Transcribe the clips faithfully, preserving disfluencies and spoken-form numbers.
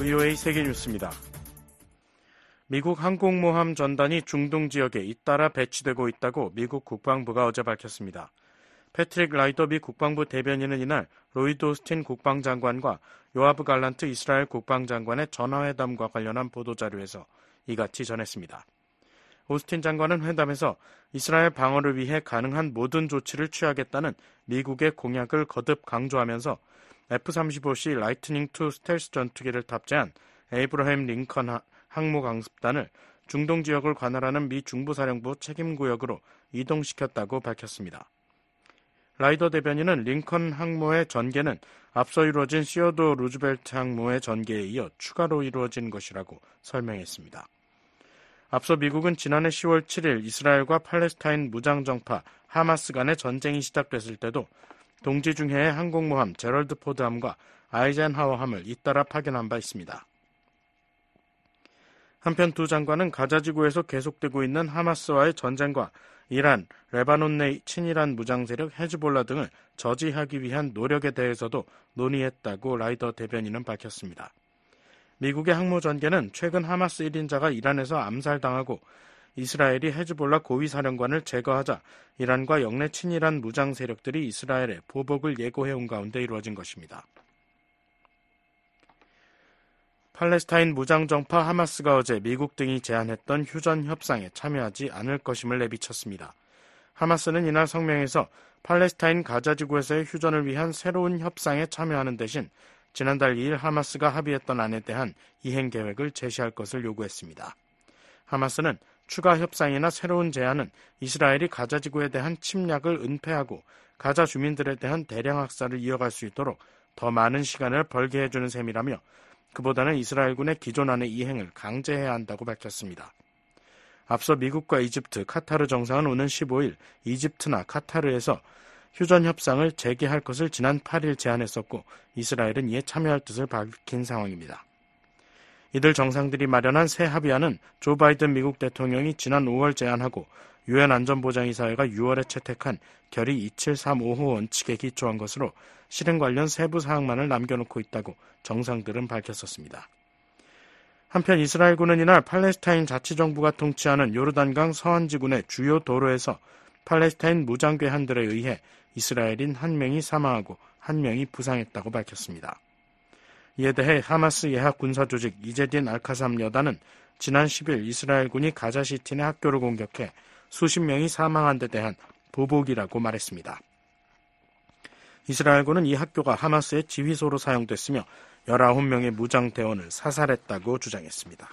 브이오에이 세계뉴스입니다. 미국 항공모함 전단이 중동 지역에 잇따라 배치되고 있다고 미국 국방부가 어제 밝혔습니다. 패트릭 라이더 미 국방부 대변인은 이날 로이드 오스틴 국방장관과 요아브 갈란트 이스라엘 국방장관의 전화회담과 관련한 보도자료에서 이같이 전했습니다. 오스틴 장관은 회담에서 이스라엘 방어를 위해 가능한 모든 조치를 취하겠다는 미국의 공약을 거듭 강조하면서 에프 삼십오 씨 라이트닝 투 스텔스 전투기를 탑재한 에이브러햄 링컨 항모 강습단을 중동 지역을 관할하는 미 중부사령부 책임구역으로 이동시켰다고 밝혔습니다. 라이더 대변인은 링컨 항모의 전개는 앞서 이루어진 시어도 루즈벨트 항모의 전개에 이어 추가로 이루어진 것이라고 설명했습니다. 앞서 미국은 지난해 시월 칠일 이스라엘과 팔레스타인 무장정파 하마스 간의 전쟁이 시작됐을 때도 동지 중해의 항공모함 제럴드 포드함과 아이젠하워함을 잇따라 파견한 바 있습니다. 한편 두 장관은 가자지구에서 계속되고 있는 하마스와의 전쟁과 이란, 레바논 내 친이란 무장세력 헤즈볼라 등을 저지하기 위한 노력에 대해서도 논의했다고 라이더 대변인은 밝혔습니다. 미국의 항모 전개는 최근 하마스 일 인자가 이란에서 암살당하고 이스라엘이 헤즈볼라 고위사령관을 제거하자 이란과 영내 친이란 무장 세력들이 이스라엘에 보복을 예고해온 가운데 이루어진 것입니다. 팔레스타인 무장정파 하마스가 어제 미국 등이 제안했던 휴전 협상에 참여하지 않을 것임을 내비쳤습니다. 하마스는 이날 성명에서 팔레스타인 가자지구에서의 휴전을 위한 새로운 협상에 참여하는 대신 지난달 이일 하마스가 합의했던 안에 대한 이행 계획을 제시할 것을 요구했습니다. 하마스는 추가 협상이나 새로운 제안은 이스라엘이 가자지구에 대한 침략을 은폐하고 가자 주민들에 대한 대량 학살을 이어갈 수 있도록 더 많은 시간을 벌게 해주는 셈이라며 그보다는 이스라엘군의 기존안의 이행을 강제해야 한다고 밝혔습니다. 앞서 미국과 이집트, 카타르 정상은 오는 십오일 이집트나 카타르에서 휴전 협상을 재개할 것을 지난 팔일 제안했었고 이스라엘은 이에 참여할 뜻을 밝힌 상황입니다. 이들 정상들이 마련한 새 합의안은 조 바이든 미국 대통령이 지난 오월 제안하고 유엔 안전보장이사회가 유월에 채택한 결의 이칠삼오호 원칙에 기초한 것으로 실행 관련 세부 사항만을 남겨놓고 있다고 정상들은 밝혔었습니다. 한편 이스라엘군은 이날 팔레스타인 자치정부가 통치하는 요르단강 서안지군의 주요 도로에서 팔레스타인 무장괴한들에 의해 이스라엘인 한 명이 사망하고 한 명이 부상했다고 밝혔습니다. 이에 대해 하마스 예하 군사조직 이제딘 알카삼 여단은 지난 십일 이스라엘군이 가자시티 내 학교를 공격해 수십 명이 사망한 데 대한 보복이라고 말했습니다. 이스라엘군은 이 학교가 하마스의 지휘소로 사용됐으며 열아홉 명의 무장대원을 사살했다고 주장했습니다.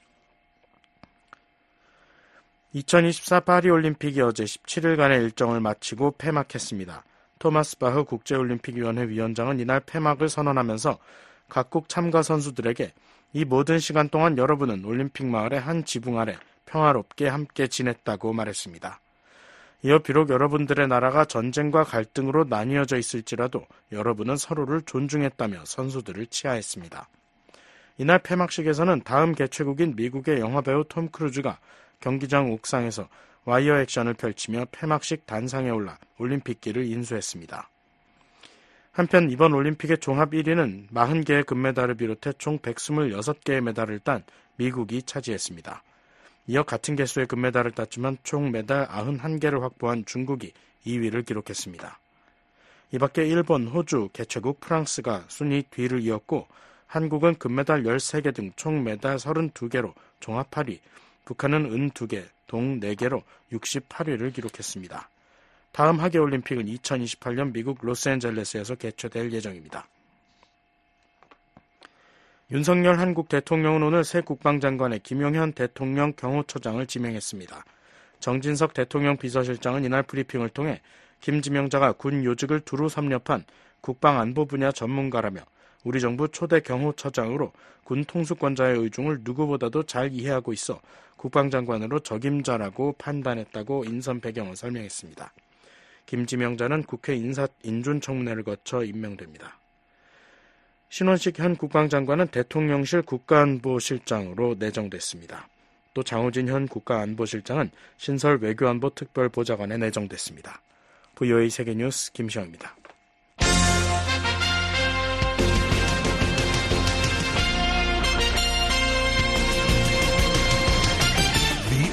이천이십사 파리올림픽이 어제 십칠일간의 일정을 마치고 폐막했습니다. 토마스 바흐 국제올림픽위원회 위원장은 이날 폐막을 선언하면서 각국 참가 선수들에게 이 모든 시간 동안 여러분은 올림픽 마을의 한 지붕 아래 평화롭게 함께 지냈다고 말했습니다. 이어 비록 여러분들의 나라가 전쟁과 갈등으로 나뉘어져 있을지라도 여러분은 서로를 존중했다며 선수들을 치하했습니다. 이날 폐막식에서는 다음 개최국인 미국의 영화배우 톰 크루즈가 경기장 옥상에서 와이어 액션을 펼치며 폐막식 단상에 올라 올림픽기를 인수했습니다. 한편 이번 올림픽의 종합 일 위는 사십 개의 금메달을 비롯해 총 백이십육 개의 메달을 딴 미국이 차지했습니다. 이어 같은 개수의 금메달을 땄지만 총 메달 구십일 개를 확보한 중국이 이 위를 기록했습니다. 이 밖에 일본, 호주, 개최국 프랑스가 순위 뒤를 이었고 한국은 금메달 열세 개 등 총 메달 서른두 개로 종합 팔 위, 북한은 은 두 개, 동 네 개로 육십팔 위를 기록했습니다. 다음 하계올림픽은 이천이십팔년 미국 로스앤젤레스에서 개최될 예정입니다. 윤석열 한국 대통령은 오늘 새 국방장관에 김용현 대통령 경호처장을 지명했습니다. 정진석 대통령 비서실장은 이날 브리핑을 통해 김지명자가 군 요직을 두루 섭렵한 국방안보 분야 전문가라며 우리 정부 초대 경호처장으로 군 통수권자의 의중을 누구보다도 잘 이해하고 있어 국방장관으로 적임자라고 판단했다고 인선 배경을 설명했습니다. 김지명자는 국회 인사, 인준청문회를 거쳐 임명됩니다. 신원식 현 국방장관은 대통령실 국가안보실장으로 내정됐습니다. 또 장호진 현 국가안보실장은 신설 외교안보 특별보좌관에 내정됐습니다. 브이오에이 세계뉴스 김시영입니다.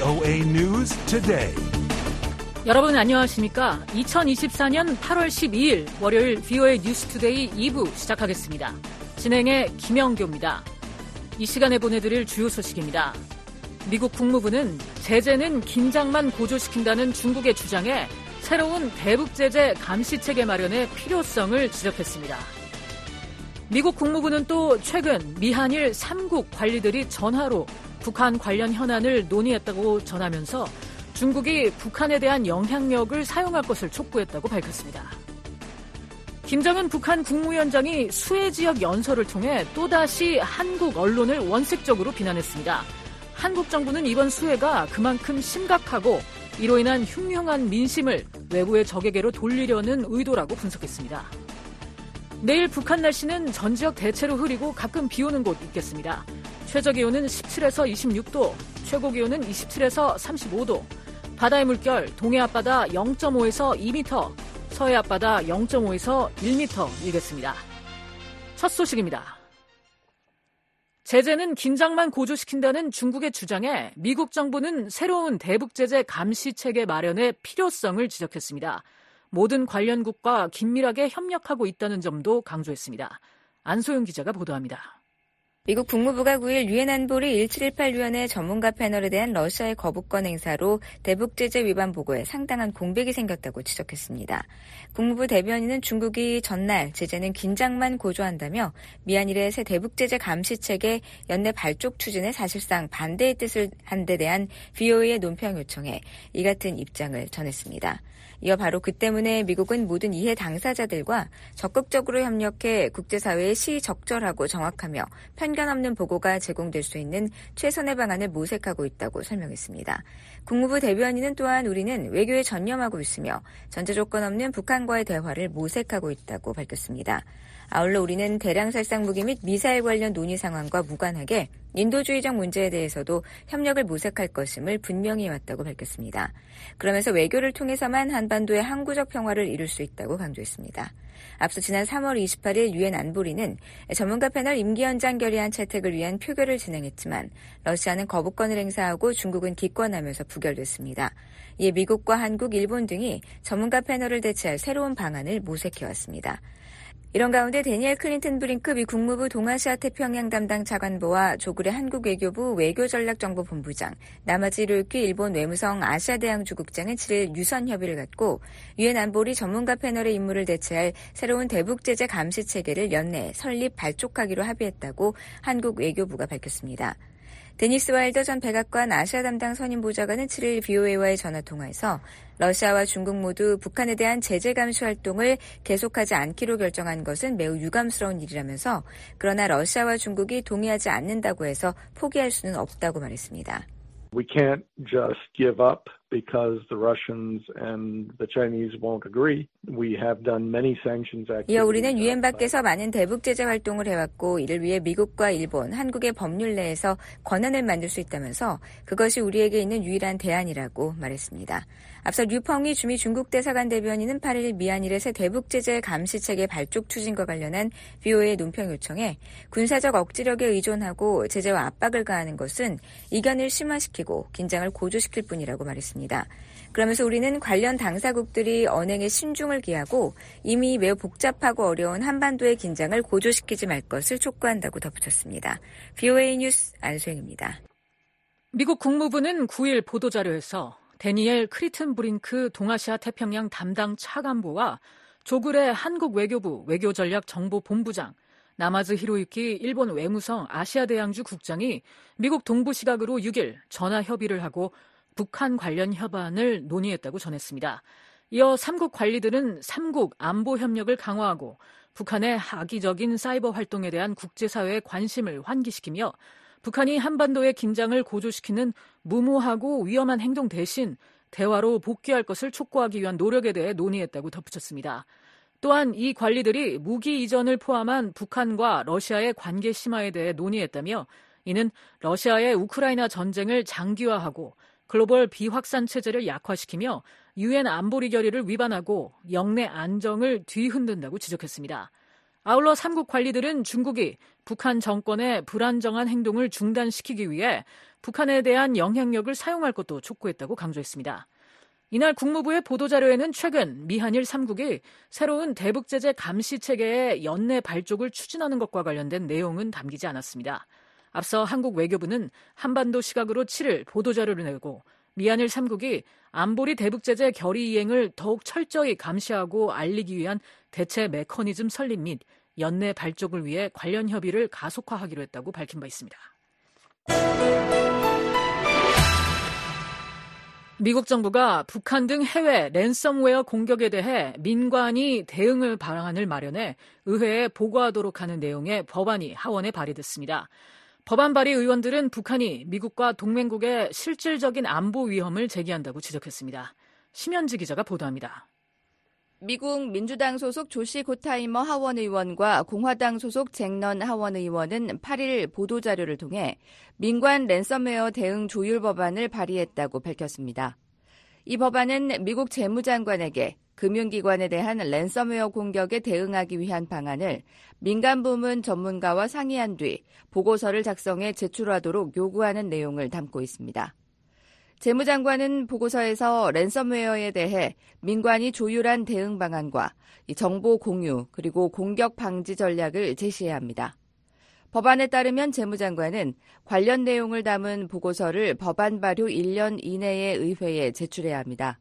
브이오에이 News Today. 여러분 안녕하십니까? 이천이십사년 팔월 십이일 월요일 브이오에이 뉴스 투데이 이 부 시작하겠습니다. 진행의 김영교입니다. 이 시간에 보내드릴 주요 소식입니다. 미국 국무부는 제재는 긴장만 고조시킨다는 중국의 주장에 새로운 대북 제재 감시 체계 마련의 필요성을 지적했습니다. 미국 국무부는 또 최근 미한일 삼국 관리들이 전화로 북한 관련 현안을 논의했다고 전하면서 중국이 북한에 대한 영향력을 사용할 것을 촉구했다고 밝혔습니다. 김정은 북한 국무위원장이 수해 지역 연설을 통해 또다시 한국 언론을 원색적으로 비난했습니다. 한국 정부는 이번 수해가 그만큼 심각하고 이로 인한 흉흉한 민심을 외부의 적에게로 돌리려는 의도라고 분석했습니다. 내일 북한 날씨는 전 지역 대체로 흐리고 가끔 비 오는 곳 있겠습니다. 최저기온은 십칠에서 이십육도, 최고기온은 이십칠에서 삼십오도, 바다의 물결 동해 앞바다 영점오에서 이 미터, 서해 앞바다 영점오에서 일 미터 일겠습니다. 첫 소식입니다. 제재는 긴장만 고조시킨다는 중국의 주장에 미국 정부는 새로운 대북 제재 감시 체계 마련의 필요성을 지적했습니다. 모든 관련국과 긴밀하게 협력하고 있다는 점도 강조했습니다. 안소영 기자가 보도합니다. 미국 국무부가 구일 유엔 안보리 일칠일팔 위원회 전문가 패널에 대한 러시아의 거부권 행사로 대북 제재 위반 보고에 상당한 공백이 생겼다고 지적했습니다. 국무부 대변인은 중국이 전날 제재는 긴장만 고조한다며 미한일의 새 대북 제재 감시 체계 연내 발족 추진에 사실상 반대의 뜻을 한 데 대한 브이오에이의 논평 요청에 이 같은 입장을 전했습니다. 이어 바로 그 때문에 미국은 모든 이해 당사자들과 적극적으로 협력해 국제사회에 시적절하고 정확하며 편견 없는 보고가 제공될 수 있는 최선의 방안을 모색하고 있다고 설명했습니다. 국무부 대변인은 또한 우리는 외교에 전념하고 있으며 전제 조건 없는 북한과의 대화를 모색하고 있다고 밝혔습니다. 아울러 우리는 대량 살상 무기 및 미사일 관련 논의 상황과 무관하게 인도주의적 문제에 대해서도 협력을 모색할 것임을 분명히 해왔다고 밝혔습니다. 그러면서 외교를 통해서만 한반도의 항구적 평화를 이룰 수 있다고 강조했습니다. 앞서 지난 삼월 이십팔일 유엔 안보리는 전문가 패널 임기연장 결의안 채택을 위한 표결을 진행했지만 러시아는 거부권을 행사하고 중국은 기권하면서 부결됐습니다. 이에 미국과 한국, 일본 등이 전문가 패널을 대체할 새로운 방안을 모색해왔습니다. 이런 가운데 데니엘 클린턴 브링크 미 국무부 동아시아 태평양 담당 차관보와 조그레 한국 외교부 외교전략정보본부장, 나마지 히로유키 일본 외무성 아시아대양주 국장은 칠일 유선 협의를 갖고 유엔 안보리 전문가 패널의 임무를 대체할 새로운 대북 제재 감시 체계를 연내 설립 발족하기로 합의했다고 한국 외교부가 밝혔습니다. 데니스 와일더 전 백악관 아시아 담당 선임보좌관은 칠일 브이오에이와의 전화통화에서 러시아와 중국 모두 북한에 대한 제재 감시 활동을 계속하지 않기로 결정한 것은 매우 유감스러운 일이라면서 그러나 러시아와 중국이 동의하지 않는다고 해서 포기할 수는 없다고 말했습니다. We can't just give up because the Russians and the Chinese won't agree. We have done many sanctions activities. 이어 우리는 유엔 밖에서 많은 대북 제재 활동을 해왔고 이를 위해 미국과 일본, 한국의 법률 내에서 권한을 만들 수 있다면서 그것이 우리에게 있는 유일한 대안이라고 말했습니다. 앞서 류펑이 주미 중국 대사관 대변인은 팔일 미한일의 새 대북 제재 감시 체계 발족 추진과 관련한 브이오에이 논평 요청에 군사적 억지력에 의존하고 제재와 압박을 가하는 것은 이견을 심화시키고 긴장을 고조시킬 뿐이라고 말했습니다. 그러면서 우리는 관련 당사국들이 언행에 신중을 기하고 이미 매우 복잡하고 어려운 한반도의 긴장을 고조시키지 말 것을 촉구한다고 덧붙였습니다. 브이오에이 뉴스 안소영입니다. 미국 국무부는 구일 보도자료에서 데니엘 클린턴 브링크 동아시아 태평양 담당 차관보와 조그레 한국 외교부 외교전략정보본부장, 나마즈 히로유키 일본 외무성 아시아대양주 국장이 미국 동부 시각으로 육일 전화 협의를 하고 북한 관련 협안을 논의했다고 전했습니다. 이어 삼국 관리들은 삼국 안보 협력을 강화하고 북한의 악의적인 사이버 활동에 대한 국제사회의 관심을 환기시키며 북한이 한반도의 긴장을 고조시키는 무모하고 위험한 행동 대신 대화로 복귀할 것을 촉구하기 위한 노력에 대해 논의했다고 덧붙였습니다. 또한 이 관리들이 무기 이전을 포함한 북한과 러시아의 관계 심화에 대해 논의했다며 이는 러시아의 우크라이나 전쟁을 장기화하고 글로벌 비확산 체제를 약화시키며 유엔 안보리 결의를 위반하고 영내 안정을 뒤흔든다고 지적했습니다. 아울러 삼국 관리들은 중국이 북한 정권의 불안정한 행동을 중단시키기 위해 북한에 대한 영향력을 사용할 것도 촉구했다고 강조했습니다. 이날 국무부의 보도자료에는 최근 미한일 삼 국이 새로운 대북제재 감시 체계의 연내 발족을 추진하는 것과 관련된 내용은 담기지 않았습니다. 앞서 한국 외교부는 한반도 시각으로 칠일 보도자료를 내고 미한일 삼 국이 안보리 대북제재 결의 이행을 더욱 철저히 감시하고 알리기 위한 대체 메커니즘 설립 및 연내 발족을 위해 관련 협의를 가속화하기로 했다고 밝힌 바 있습니다. 미국 정부가 북한 등 해외 랜섬웨어 공격에 대해 민관이 대응을 방안을 마련해 의회에 보고하도록 하는 내용의 법안이 하원에 발의됐습니다. 법안 발의 의원들은 북한이 미국과 동맹국의 실질적인 안보 위험을 제기한다고 지적했습니다. 심현지 기자가 보도합니다. 미국 민주당 소속 조시 고타이머 하원 의원과 공화당 소속 잭넌 하원 의원은 팔일 보도자료를 통해 민관 랜섬웨어 대응 조율 법안을 발의했다고 밝혔습니다. 이 법안은 미국 재무장관에게 금융기관에 대한 랜섬웨어 공격에 대응하기 위한 방안을 민간 부문 전문가와 상의한 뒤 보고서를 작성해 제출하도록 요구하는 내용을 담고 있습니다. 재무장관은 보고서에서 랜섬웨어에 대해 민관이 조율한 대응 방안과 정보 공유 그리고 공격 방지 전략을 제시해야 합니다. 법안에 따르면 재무장관은 관련 내용을 담은 보고서를 법안 발효 일 년 이내에 의회에 제출해야 합니다.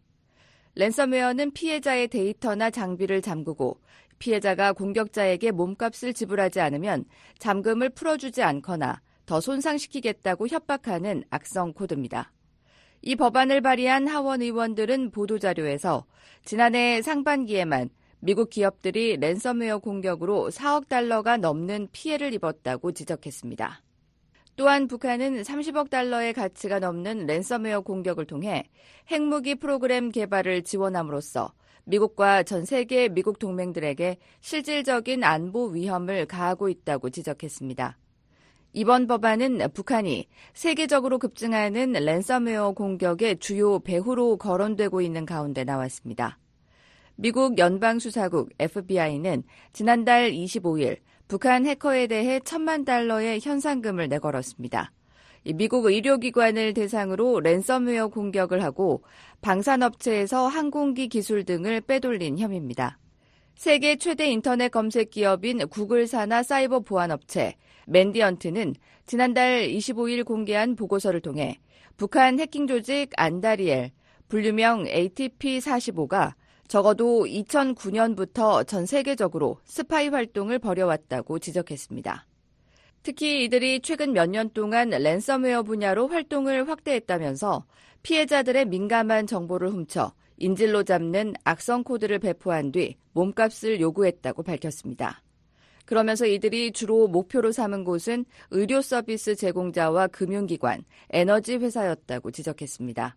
랜섬웨어는 피해자의 데이터나 장비를 잠그고 피해자가 공격자에게 몸값을 지불하지 않으면 잠금을 풀어주지 않거나 더 손상시키겠다고 협박하는 악성 코드입니다. 이 법안을 발의한 하원 의원들은 보도자료에서 지난해 상반기에만 미국 기업들이 랜섬웨어 공격으로 사억 달러가 넘는 피해를 입었다고 지적했습니다. 또한 북한은 삼십억 달러의 가치가 넘는 랜섬웨어 공격을 통해 핵무기 프로그램 개발을 지원함으로써 미국과 전 세계 미국 동맹들에게 실질적인 안보 위험을 가하고 있다고 지적했습니다. 이번 법안은 북한이 세계적으로 급증하는 랜섬웨어 공격의 주요 배후로 거론되고 있는 가운데 나왔습니다. 미국 연방수사국 에프비아이는 지난달 이십오일 북한 해커에 대해 천만 달러의 현상금을 내걸었습니다. 미국 의료기관을 대상으로 랜섬웨어 공격을 하고 방산업체에서 항공기 기술 등을 빼돌린 혐의입니다. 세계 최대 인터넷 검색 기업인 구글 산하 사이버 보안업체 맨디언트는 지난달 이십오일 공개한 보고서를 통해 북한 해킹 조직 안다리엘, 분류명 에이티피 사십오가 적어도 이천구년부터 전 세계적으로 스파이 활동을 벌여왔다고 지적했습니다. 특히 이들이 최근 몇 년 동안 랜섬웨어 분야로 활동을 확대했다면서 피해자들의 민감한 정보를 훔쳐 인질로 잡는 악성 코드를 배포한 뒤 몸값을 요구했다고 밝혔습니다. 그러면서 이들이 주로 목표로 삼은 곳은 의료 서비스 제공자와 금융기관, 에너지 회사였다고 지적했습니다.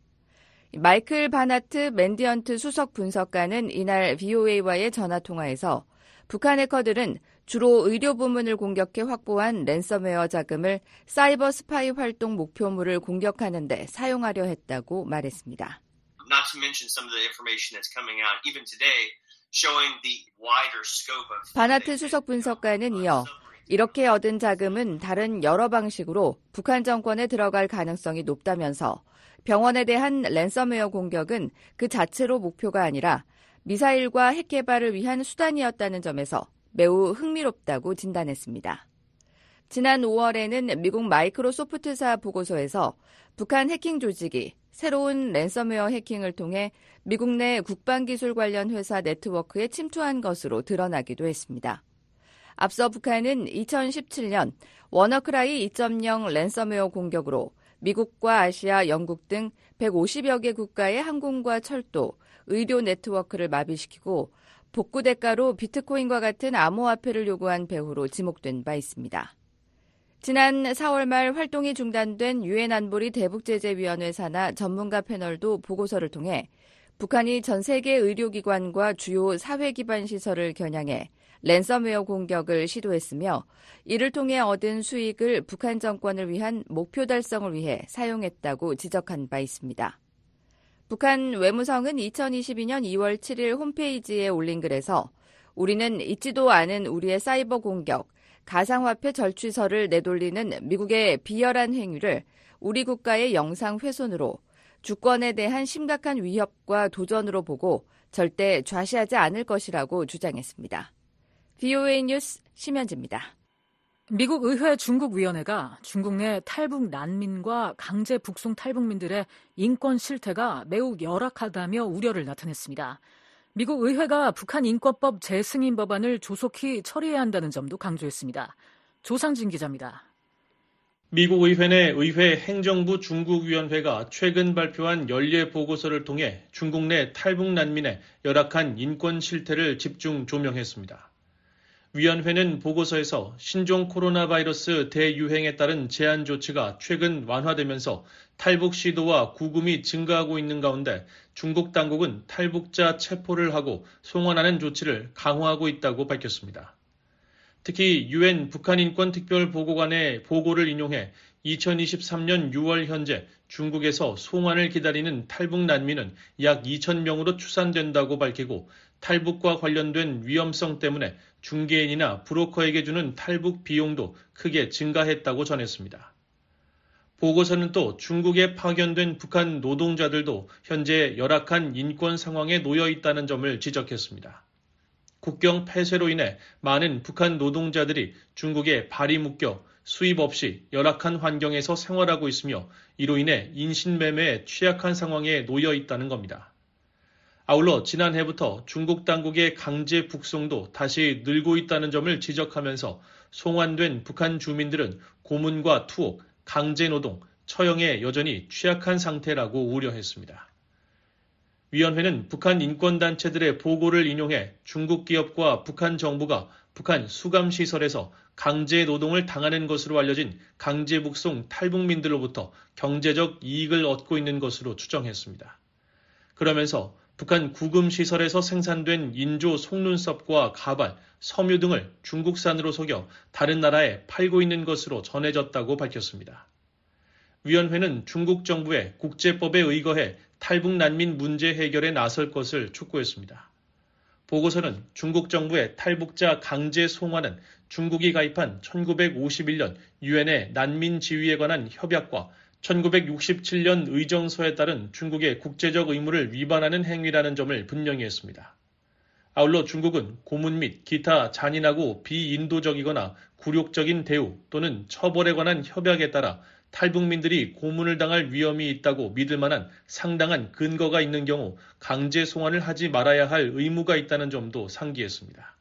마이클 바나트 맨디언트 수석 분석가는 이날 브이오에이와의 전화통화에서 북한 해커들은 주로 의료 부문을 공격해 확보한 랜섬웨어 자금을 사이버 스파이 활동 목표물을 공격하는 데 사용하려 했다고 말했습니다. Not to mention some of the information that's coming out even today showing the wider scope of 바나트 수석 분석가는 이어 이렇게 얻은 자금은 다른 여러 방식으로 북한 정권에 들어갈 가능성이 높다면서 병원에 대한 랜섬웨어 공격은 그 자체로 목표가 아니라 미사일과 핵 개발을 위한 수단이었다는 점에서 매우 흥미롭다고 진단했습니다. 지난 오월에는 미국 마이크로소프트사 보고서에서 북한 해킹 조직이 새로운 랜섬웨어 해킹을 통해 미국 내 국방기술 관련 회사 네트워크에 침투한 것으로 드러나기도 했습니다. 앞서 북한은 이천십칠년 워너크라이 이 점 영 랜섬웨어 공격으로 미국과 아시아, 영국 등 백오십여 개 국가의 항공과 철도, 의료 네트워크를 마비시키고 복구 대가로 비트코인과 같은 암호화폐를 요구한 배후로 지목된 바 있습니다. 지난 사월 말 활동이 중단된 유엔 안보리 대북제재위원회 산하 전문가 패널도 보고서를 통해 북한이 전 세계 의료기관과 주요 사회기반 시설을 겨냥해 랜섬웨어 공격을 시도했으며 이를 통해 얻은 수익을 북한 정권을 위한 목표 달성을 위해 사용했다고 지적한 바 있습니다. 북한 외무성은 이천이십이년 이월 칠일 홈페이지에 올린 글에서 우리는 잊지도 않은 우리의 사이버 공격, 가상화폐 절취설을 내돌리는 미국의 비열한 행위를 우리 국가의 영상 훼손으로 주권에 대한 심각한 위협과 도전으로 보고 절대 좌시하지 않을 것이라고 주장했습니다. 브이오에이 뉴스 심현지입니다. 미국 의회 중국위원회가 중국 내 탈북 난민과 강제 북송 탈북민들의 인권 실태가 매우 열악하다며 우려를 나타냈습니다. 미국 의회가 북한 인권법 재승인 법안을 조속히 처리해야 한다는 점도 강조했습니다. 조상진 기자입니다. 미국 의회 내 의회 행정부 중국위원회가 최근 발표한 연례 보고서를 통해 중국 내 탈북 난민의 열악한 인권 실태를 집중 조명했습니다. 위원회는 보고서에서 신종 코로나 바이러스 대유행에 따른 제한 조치가 최근 완화되면서 탈북 시도와 구금이 증가하고 있는 가운데 중국 당국은 탈북자 체포를 하고 송환하는 조치를 강화하고 있다고 밝혔습니다. 특히 유엔 북한인권특별보고관의 보고를 인용해 이천이십삼 년 유월 현재 중국에서 송환을 기다리는 탈북 난민은 약 이천 명으로 추산된다고 밝히고 탈북과 관련된 위험성 때문에 중개인이나 브로커에게 주는 탈북 비용도 크게 증가했다고 전했습니다. 보고서는 또 중국에 파견된 북한 노동자들도 현재 열악한 인권 상황에 놓여 있다는 점을 지적했습니다. 국경 폐쇄로 인해 많은 북한 노동자들이 중국에 발이 묶여 수입 없이 열악한 환경에서 생활하고 있으며 이로 인해 인신매매에 취약한 상황에 놓여 있다는 겁니다. 아울러 지난해부터 중국 당국의 강제 북송도 다시 늘고 있다는 점을 지적하면서 송환된 북한 주민들은 고문과 투옥, 강제노동, 처형에 여전히 취약한 상태라고 우려했습니다. 위원회는 북한 인권단체들의 보고를 인용해 중국 기업과 북한 정부가 북한 수감시설에서 강제 노동을 당하는 것으로 알려진 강제 북송 탈북민들로부터 경제적 이익을 얻고 있는 것으로 추정했습니다. 그러면서 북한 구금시설에서 생산된 인조 속눈썹과 가발, 섬유 등을 중국산으로 속여 다른 나라에 팔고 있는 것으로 전해졌다고 밝혔습니다. 위원회는 중국 정부의 국제법에 의거해 탈북 난민 문제 해결에 나설 것을 촉구했습니다. 보고서는 중국 정부의 탈북자 강제 송환은 중국이 가입한 천구백오십일 년 유엔의 난민 지위에 관한 협약과 천구백육십칠 년 의정서에 따른 중국의 국제적 의무를 위반하는 행위라는 점을 분명히 했습니다. 아울러 중국은 고문 및 기타 잔인하고 비인도적이거나 굴욕적인 대우 또는 처벌에 관한 협약에 따라 탈북민들이 고문을 당할 위험이 있다고 믿을 만한 상당한 근거가 있는 경우 강제 송환을 하지 말아야 할 의무가 있다는 점도 상기했습니다.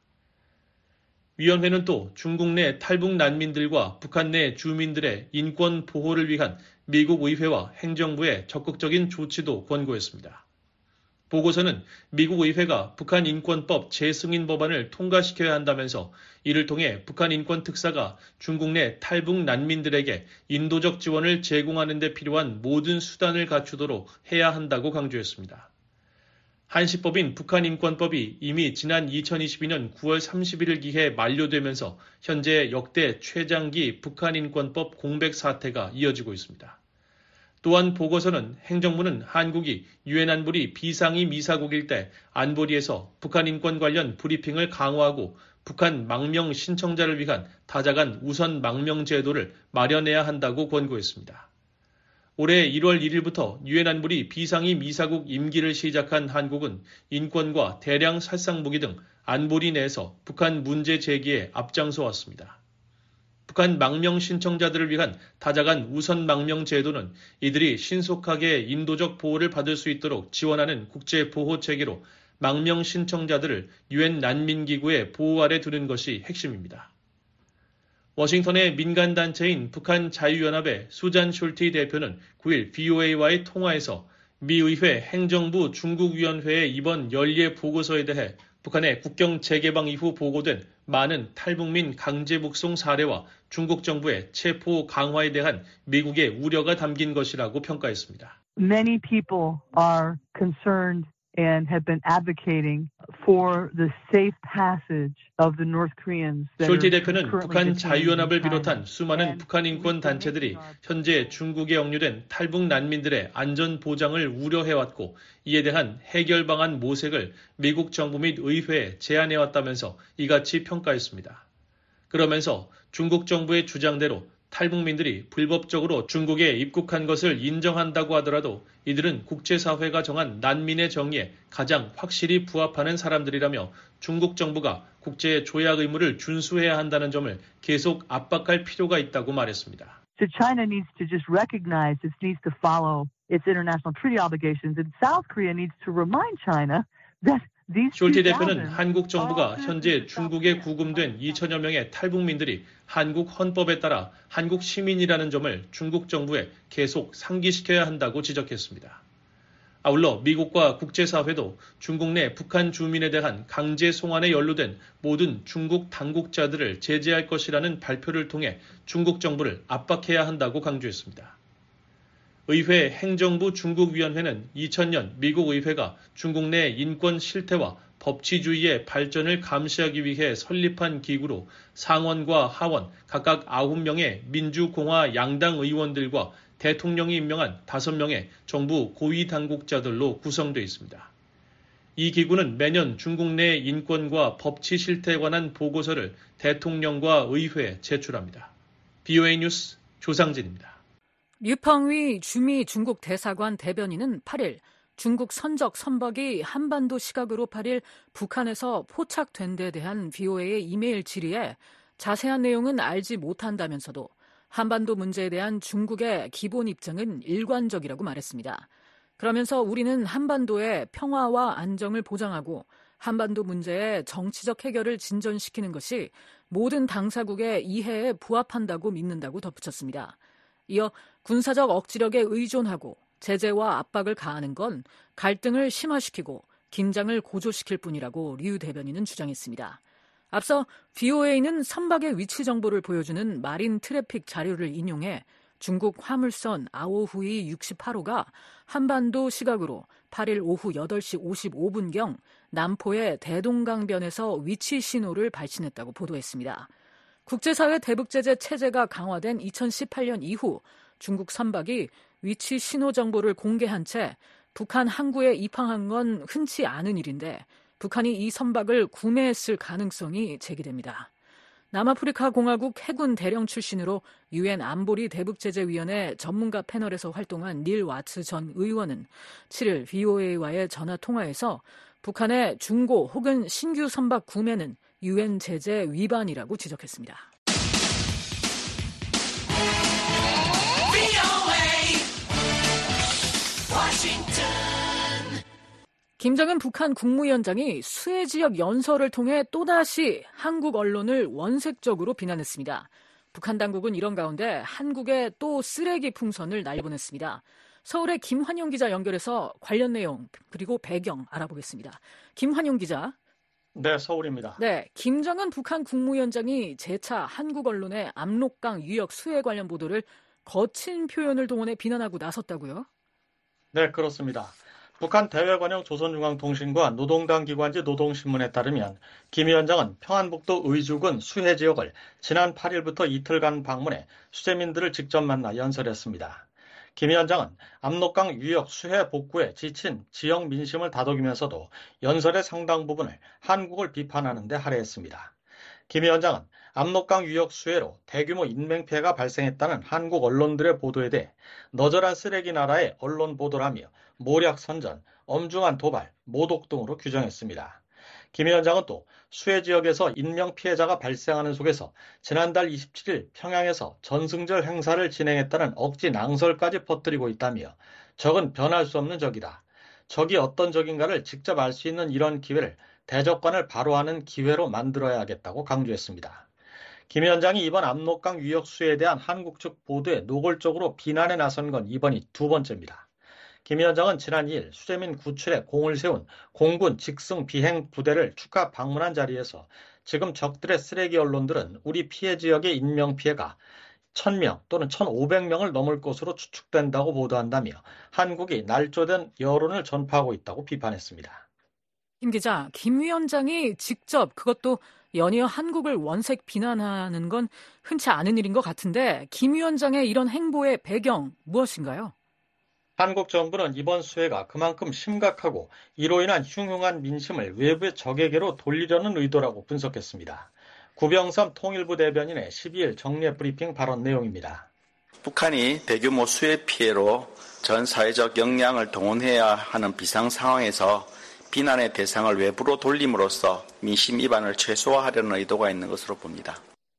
위원회는 또 중국 내 탈북 난민들과 북한 내 주민들의 인권 보호를 위한 미국 의회와 행정부의 적극적인 조치도 권고했습니다. 보고서는 미국 의회가 북한 인권법 재승인 법안을 통과시켜야 한다면서 이를 통해 북한 인권특사가 중국 내 탈북 난민들에게 인도적 지원을 제공하는 데 필요한 모든 수단을 갖추도록 해야 한다고 강조했습니다. 한시법인 북한인권법이 이미 지난 이천이십이 년 구월 삼십일을 기해 만료되면서 현재 역대 최장기 북한인권법 공백 사태가 이어지고 있습니다. 또한 보고서는 행정부는 한국이 유엔 안보리 비상임 이사국일 때 안보리에서 북한 인권 관련 브리핑을 강화하고 북한 망명 신청자를 위한 다자간 우선 망명 제도를 마련해야 한다고 권고했습니다. 올해 일월 일일부터 유엔 안보리 비상임 이사국 임기를 시작한 한국은 인권과 대량 살상 무기 등 안보리 내에서 북한 문제 제기에 앞장서 왔습니다. 북한 망명 신청자들을 위한 다자간 우선 망명 제도는 이들이 신속하게 인도적 보호를 받을 수 있도록 지원하는 국제 보호 체계로 망명 신청자들을 유엔 난민기구의 보호 아래 두는 것이 핵심입니다. 워싱턴의 민간단체인 북한 자유연합의 수잔 숄티 대표는 구일 브이오에이와의 통화에서 미 의회 행정부 중국위원회의 이번 연례 보고서에 대해 북한의 국경 재개방 이후 보고된 많은 탈북민 강제 북송 사례와 중국 정부의 체포 강화에 대한 미국의 우려가 담긴 것이라고 평가했습니다. Many people are concerned and have been advocating for the safe passage of the North Koreans. 숄티 대표는 북한 자유연합을 비롯한 수많은 북한 인권 단체들이 현재 중국에 억류된 탈북 난민들의 안전 보장을 우려해왔고 이에 대한 해결 방안 모색을 미국 정부 및 의회에 제안해왔다면서 이같이 평가했습니다. 그러면서 중국 정부의 주장대로 탈북민들이 불법적으로 중국에 입국한 것을 인정한다고 하더라도 이들은 국제사회가 정한 난민의 정의에 가장 확실히 부합하는 사람들이라며 중국 정부가 국제 조약 의무를 준수해야 한다는 점을 계속 압박할 필요가 있다고 말했습니다. So China needs to just recognize it needs to follow its international treaty obligations, and South Korea needs to remind China that 숄티 대표는 한국 정부가 현재 중국에 구금된 이천여 명의 탈북민들이 한국 헌법에 따라 한국 시민이라는 점을 중국 정부에 계속 상기시켜야 한다고 지적했습니다. 아울러 미국과 국제사회도 중국 내 북한 주민에 대한 강제 송환에 연루된 모든 중국 당국자들을 제재할 것이라는 발표를 통해 중국 정부를 압박해야 한다고 강조했습니다. 의회 행정부 중국위원회는 이천 년 미국 의회가 중국 내 인권 실태와 법치주의의 발전을 감시하기 위해 설립한 기구로 상원과 하원 각각 아홉 명의 민주공화 양당 의원들과 대통령이 임명한 다섯 명의 정부 고위 당국자들로 구성되어 있습니다. 이 기구는 매년 중국 내 인권과 법치 실태에 관한 보고서를 대통령과 의회에 제출합니다. 비오에이 뉴스 조상진입니다. 류펑위 주미 중국 대사관 대변인은 팔 일 중국 선적 선박이 한반도 시각으로 팔 일 북한에서 포착된 데 대한 비오에이의 이메일 질의에 자세한 내용은 알지 못한다면서도 한반도 문제에 대한 중국의 기본 입장은 일관적이라고 말했습니다. 그러면서 우리는 한반도의 평화와 안정을 보장하고 한반도 문제의 정치적 해결을 진전시키는 것이 모든 당사국의 이해에 부합한다고 믿는다고 덧붙였습니다. 이어 군사적 억지력에 의존하고 제재와 압박을 가하는 건 갈등을 심화시키고 긴장을 고조시킬 뿐이라고 류 대변인은 주장했습니다. 앞서 비오에이는 선박의 위치 정보를 보여주는 마린 트래픽 자료를 인용해 중국 화물선 아오후이 육십팔 호가 한반도 시각으로 팔 일 오후 여덟 시 오십오 분경 남포의 대동강변에서 위치 신호를 발신했다고 보도했습니다. 국제사회 대북제재 체제가 강화된 이천십팔 년 이후 중국 선박이 위치 신호 정보를 공개한 채 북한 항구에 입항한 건 흔치 않은 일인데 북한이 이 선박을 구매했을 가능성이 제기됩니다. 남아프리카 공화국 해군 대령 출신으로 유엔 안보리 대북제재위원회 전문가 패널에서 활동한 닐 와츠 전 의원은 칠 일 비오에이와의 전화 통화에서 북한의 중고 혹은 신규 선박 구매는 유엔 제재 위반이라고 지적했습니다. 김정은 북한 국무위원장이 수해 지역 연설을 통해 또다시 한국 언론을 원색적으로 비난했습니다. 북한 당국은 이런 가운데 한국에 또 쓰레기 풍선을 날려보냈습니다. 서울의 김환영 기자 연결해서 관련 내용 그리고 배경 알아보겠습니다. 김환영 기자. 네, 서울입니다. 네, 김정은 북한 국무위원장이 재차 한국 언론의 압록강 유역 수해 관련 보도를 거친 표현을 동원해 비난하고 나섰다고요? 네, 그렇습니다. 북한 대외관영 조선중앙통신과 노동당 기관지 노동신문에 따르면 김 위원장은 평안북도 의주군 수해 지역을 지난 팔 일부터 이틀간 방문해 수재민들을 직접 만나 연설했습니다. 김 위원장은 압록강 유역 수해 복구에 지친 지역 민심을 다독이면서도 연설의 상당 부분을 한국을 비판하는 데 할애했습니다. 김 위원장은 압록강 유역 수해로 대규모 인명피해가 발생했다는 한국 언론들의 보도에 대해 너절한 쓰레기 나라의 언론 보도를 하며 모략 선전, 엄중한 도발, 모독 등으로 규정했습니다. 김 위원장은 또 수해 지역에서 인명피해자가 발생하는 속에서 지난달 이십칠 일 평양에서 전승절 행사를 진행했다는 억지 낭설까지 퍼뜨리고 있다며 적은 변할 수 없는 적이다. 적이 어떤 적인가를 직접 알 수 있는 이런 기회를 대적관을 바로 하는 기회로 만들어야겠다고 강조했습니다. 김 위원장이 이번 압록강 유역 수해에 대한 한국 측 보도에 노골적으로 비난에 나선 건 이번이 두 번째입니다. 김 위원장은 지난 이 일 수재민 구출에 공을 세운 공군 직승 비행 부대를 축하 방문한 자리에서 지금 적들의 쓰레기 언론들은 우리 피해 지역의 인명피해가 천 명 또는 천오백 명을 넘을 것으로 추측된다고 보도한다며 한국이 날조된 여론을 전파하고 있다고 비판했습니다. 김 기자, 김 위원장이 직접 그것도 연이어 한국을 원색 비난하는 건 흔치 않은 일인 것 같은데 김 위원장의 이런 행보의 배경 무엇인가요? 한국 정부는 이번 수해가 그만큼 심각하고 이로 인한 흉흉한 민심을 외부의 적에게로 돌리려는 의도라고 분석했습니다. 구병섬 통일부 대변인의 십이일 정례 브리핑 발언 내용입니다. 북한이 대규모 수해 피해로 전 사회적 역량을 동원해야 하는 비상 상황에서 비난의 대상을 외부로 돌림으로써 민심 위반을 최소화하려는 의도가 있는 것으로 봅니다.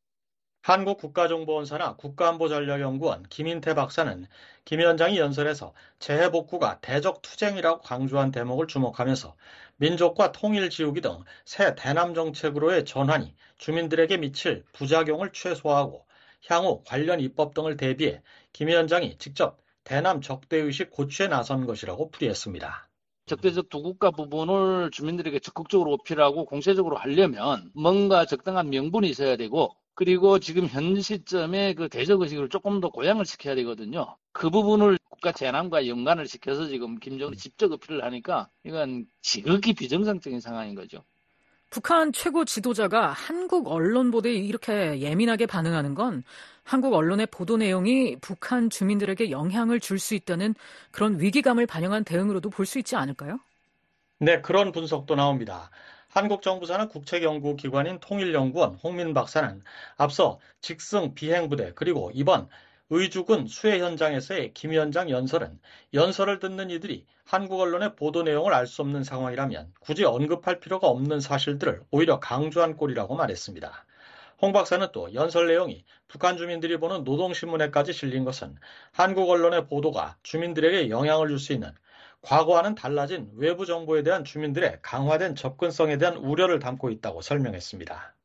한국국가정보원사나 국가안보전략연구원 김인태 박사는 김 위원장이 연설에서 재해복구가 대적 투쟁이라고 강조한 대목을 주목하면서 민족과 통일지우기 등 새 대남 정책으로의 전환이 주민들에게 미칠 부작용을 최소화하고 향후 관련 입법 등을 대비해 김 위원장이 직접 대남 적대의식 고취에 나선 것이라고 풀이했습니다. 적대적 두 국가 부분을 주민들에게 적극적으로 어필하고 공세적으로 하려면 뭔가 적당한 명분이 있어야 되고 그리고 지금 현 시점에 그 대적의식을 조금 더 고양을 시켜야 되거든요. 그 부분을 국가 재난과 연관을 시켜서 지금 김정은이 직접 어필을 하니까 이건 지극히 비정상적인 상황인 거죠. 북한 최고 지도자가 한국 언론 보도에 이렇게 예민하게 반응하는 건 한국 언론의 보도 내용이 북한 주민들에게 영향을 줄 수 있다는 그런 위기감을 반영한 대응으로도 볼 수 있지 않을까요? 네, 그런 분석도 나옵니다. 한국 정부 산하 국책연구기관인 통일연구원 홍민 박사는 앞서 직승 비행부대 그리고 이번 의주군 수해 현장에서의 김 위원장 연설은 연설을 듣는 이들이 한국 언론의 보도 내용을 알 수 없는 상황이라면 굳이 언급할 필요가 없는 사실들을 오히려 강조한 꼴이라고 말했습니다. 홍 박사는 또 연설 내용이 북한 주민들이 보는 노동신문에까지 실린 것은 한국 언론의 보도가 주민들에게 영향을 줄 수 있는 과거와는 달라진 외부 정보에 대한 주민들의 강화된 접근성에 대한 우려를 담고 있다고 설명했습니다.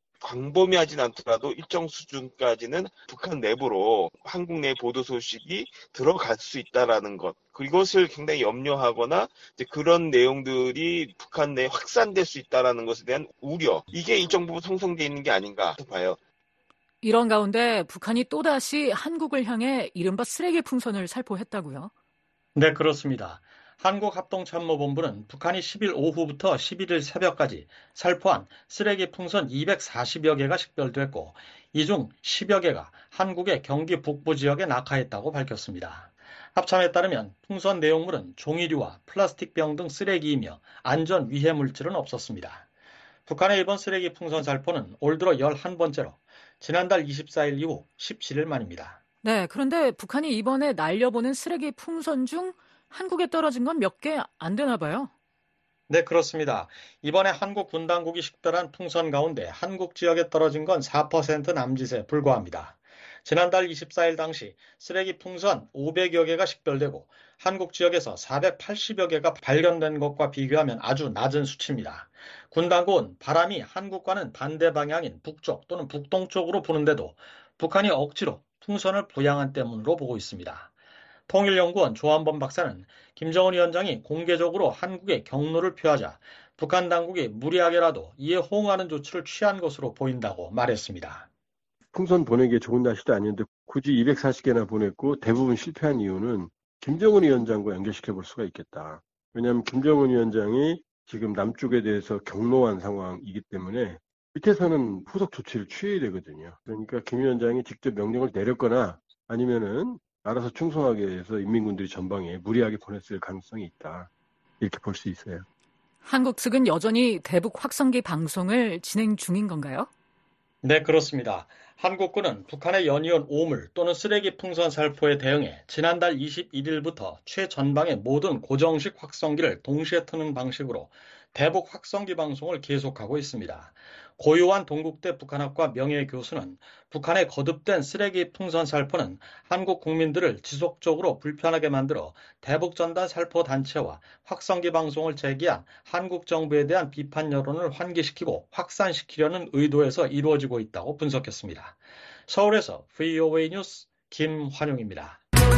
광범위하진 않더라도 일정 수준까지는 북한 내부로 한국 내 보도 소식이 들어갈 수 있다라는 것, 그것을 굉장히 염려하거나 이제 그런 내용들이 북한 내에 확산될 수 있다라는 것에 대한 우려, 이게 일정 부분 형성되어 있는 게 아닌가 봐요. 이런 가운데 북한이 또다시 한국을 향해 이른바 쓰레기 풍선을 살포했다고요? 네, 그렇습니다. 한국합동참모본부는 북한이 십일 오후부터 십일일 새벽까지 살포한 쓰레기 풍선 이백사십여 개가 식별됐고 이 중 십여 개가 한국의 경기 북부 지역에 낙하했다고 밝혔습니다. 합참에 따르면 풍선 내용물은 종이류와 플라스틱 병 등 쓰레기이며 안전 위해 물질은 없었습니다. 북한의 이번 쓰레기 풍선 살포는 올 들어 열한 번째로 지난달 이십사일 이후 십칠일 만입니다. 네, 그런데 북한이 이번에 날려보낸 쓰레기 풍선 중 한국에 떨어진 건 몇 개 안 되나 봐요. 네, 그렇습니다. 이번에 한국 군 당국이 식별한 풍선 가운데 한국 지역에 떨어진 건 사 퍼센트 남짓에 불과합니다. 지난달 이십사일 당시 쓰레기 풍선 오백여 개가 식별되고 한국 지역에서 사백팔십여 개가 발견된 것과 비교하면 아주 낮은 수치입니다. 군 당국은 바람이 한국과는 반대 방향인 북쪽 또는 북동쪽으로 부는데도 북한이 억지로 풍선을 부양한 때문으로 보고 있습니다. 통일연구원 조한범 박사는 김정은 위원장이 공개적으로 한국에 경로를 표하자 북한 당국이 무리하게라도 이에 호응하는 조치를 취한 것으로 보인다고 말했습니다. 풍선 보내기에 좋은 날씨도 아닌데 굳이 이백사십 개나 보냈고 대부분 실패한 이유는 김정은 위원장과 연결시켜 볼 수가 있겠다. 왜냐하면 김정은 위원장이 지금 남쪽에 대해서 경로한 상황이기 때문에 밑에서는 후속 조치를 취해야 되거든요. 그러니까 김 위원장이 직접 명령을 내렸거나 아니면은 알아서 충성하게 해서 인민군들이 전방에 무리하게 보냈을 가능성이 있다. 이렇게 볼 수 있어요. 한국 측은 여전히 대북 확성기 방송을 진행 중인 건가요? 네, 그렇습니다. 한국군은 북한의 연이은 오물 또는 쓰레기 풍선 살포에 대응해 지난달 이십일일부터 최전방의 모든 고정식 확성기를 동시에 트는 방식으로 대북 확성기 방송을 계속하고 있습니다. 고요한 동국대 북한학과 명예교수는 북한의 거듭된 쓰레기 풍선 살포는 한국 국민들을 지속적으로 불편하게 만들어 대북전단 살포 단체와 확성기 방송을 제기한 한국 정부에 대한 비판 여론을 환기시키고 확산시키려는 의도에서 이루어지고 있다고 분석했습니다. 서울에서 브이오에이 뉴스 김환용입니다.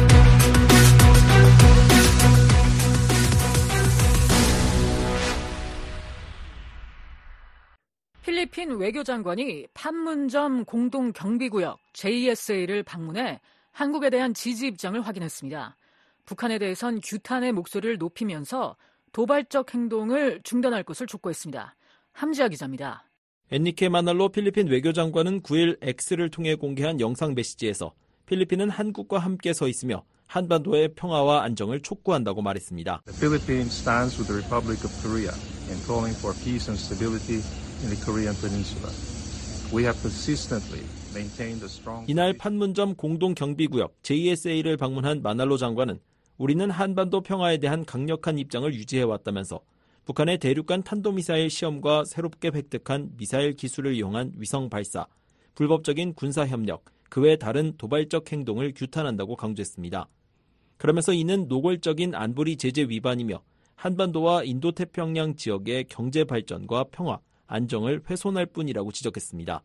필리핀 외교장관이 판문점 공동경비구역 제이에스에이를 방문해 한국에 대한 지지 입장을 확인했습니다. 북한에 대해선 규탄의 목소리를 높이면서 도발적 행동을 중단할 것을 촉구했습니다. 함지아 기자입니다. 엔리케 마날로 필리핀 외교장관은 구일 X를 통해 공개한 영상 메시지에서 필리핀은 한국과 함께 서 있으며 한반도의 평화와 안정을 촉구한다고 말했습니다. The Philippines stands with the Republic of Korea in calling for peace and stability in the Korean Peninsula. We have consistently maintained a strong. 이날 판문점 공동경비구역 제이에스에이를 방문한 마날로 장관은 우리는 한반도 평화에 대한 강력한 입장을 유지해왔다면서 북한의 대륙간 탄도미사일 시험과 새롭게 획득한 미사일 기술을 이용한 위성 발사, 불법적인 군사협력, 그 외 다른 도발적 행동을 규탄한다고 강조했습니다. 그러면서 이는 노골적인 안보리 제재 위반이며 한반도와 인도태평양 지역의 경제 발전과 평화, 안정을 훼손할 뿐이라고 지적했습니다.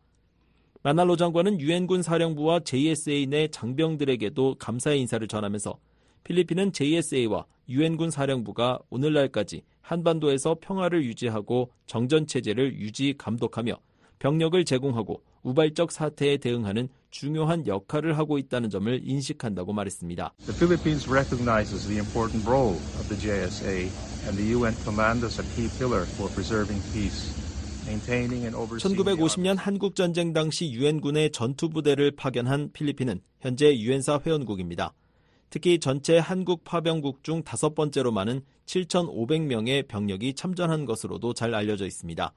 마날로 장관은 유엔군 사령부와 제이에스에이 내 장병들에게도 감사의 인사를 전하면서 필리핀은 제이에스에이와 유엔군 사령부가 오늘날까지 한반도에서 평화를 유지하고 정전체제를 유지 감독하며 병력을 제공하고 우발적 사태에 대응하는 중요한 역할을 하고 있다는 점을 인식한다고 말했습니다. The Philippines recognizes the important role of the J S A and the U N command as a key pillar for preserving peace, maintaining and overseeing. 천구백오십 년 한국전쟁 당시 유엔군의 전투부대를 파견한 필리핀은 현재 유엔사 회원국입니다. 특히 전체 한국 파병국 중 다섯 번째로 많은 칠천오백 명의 병력이 참전한 것으로도 잘 알려져 있습니다.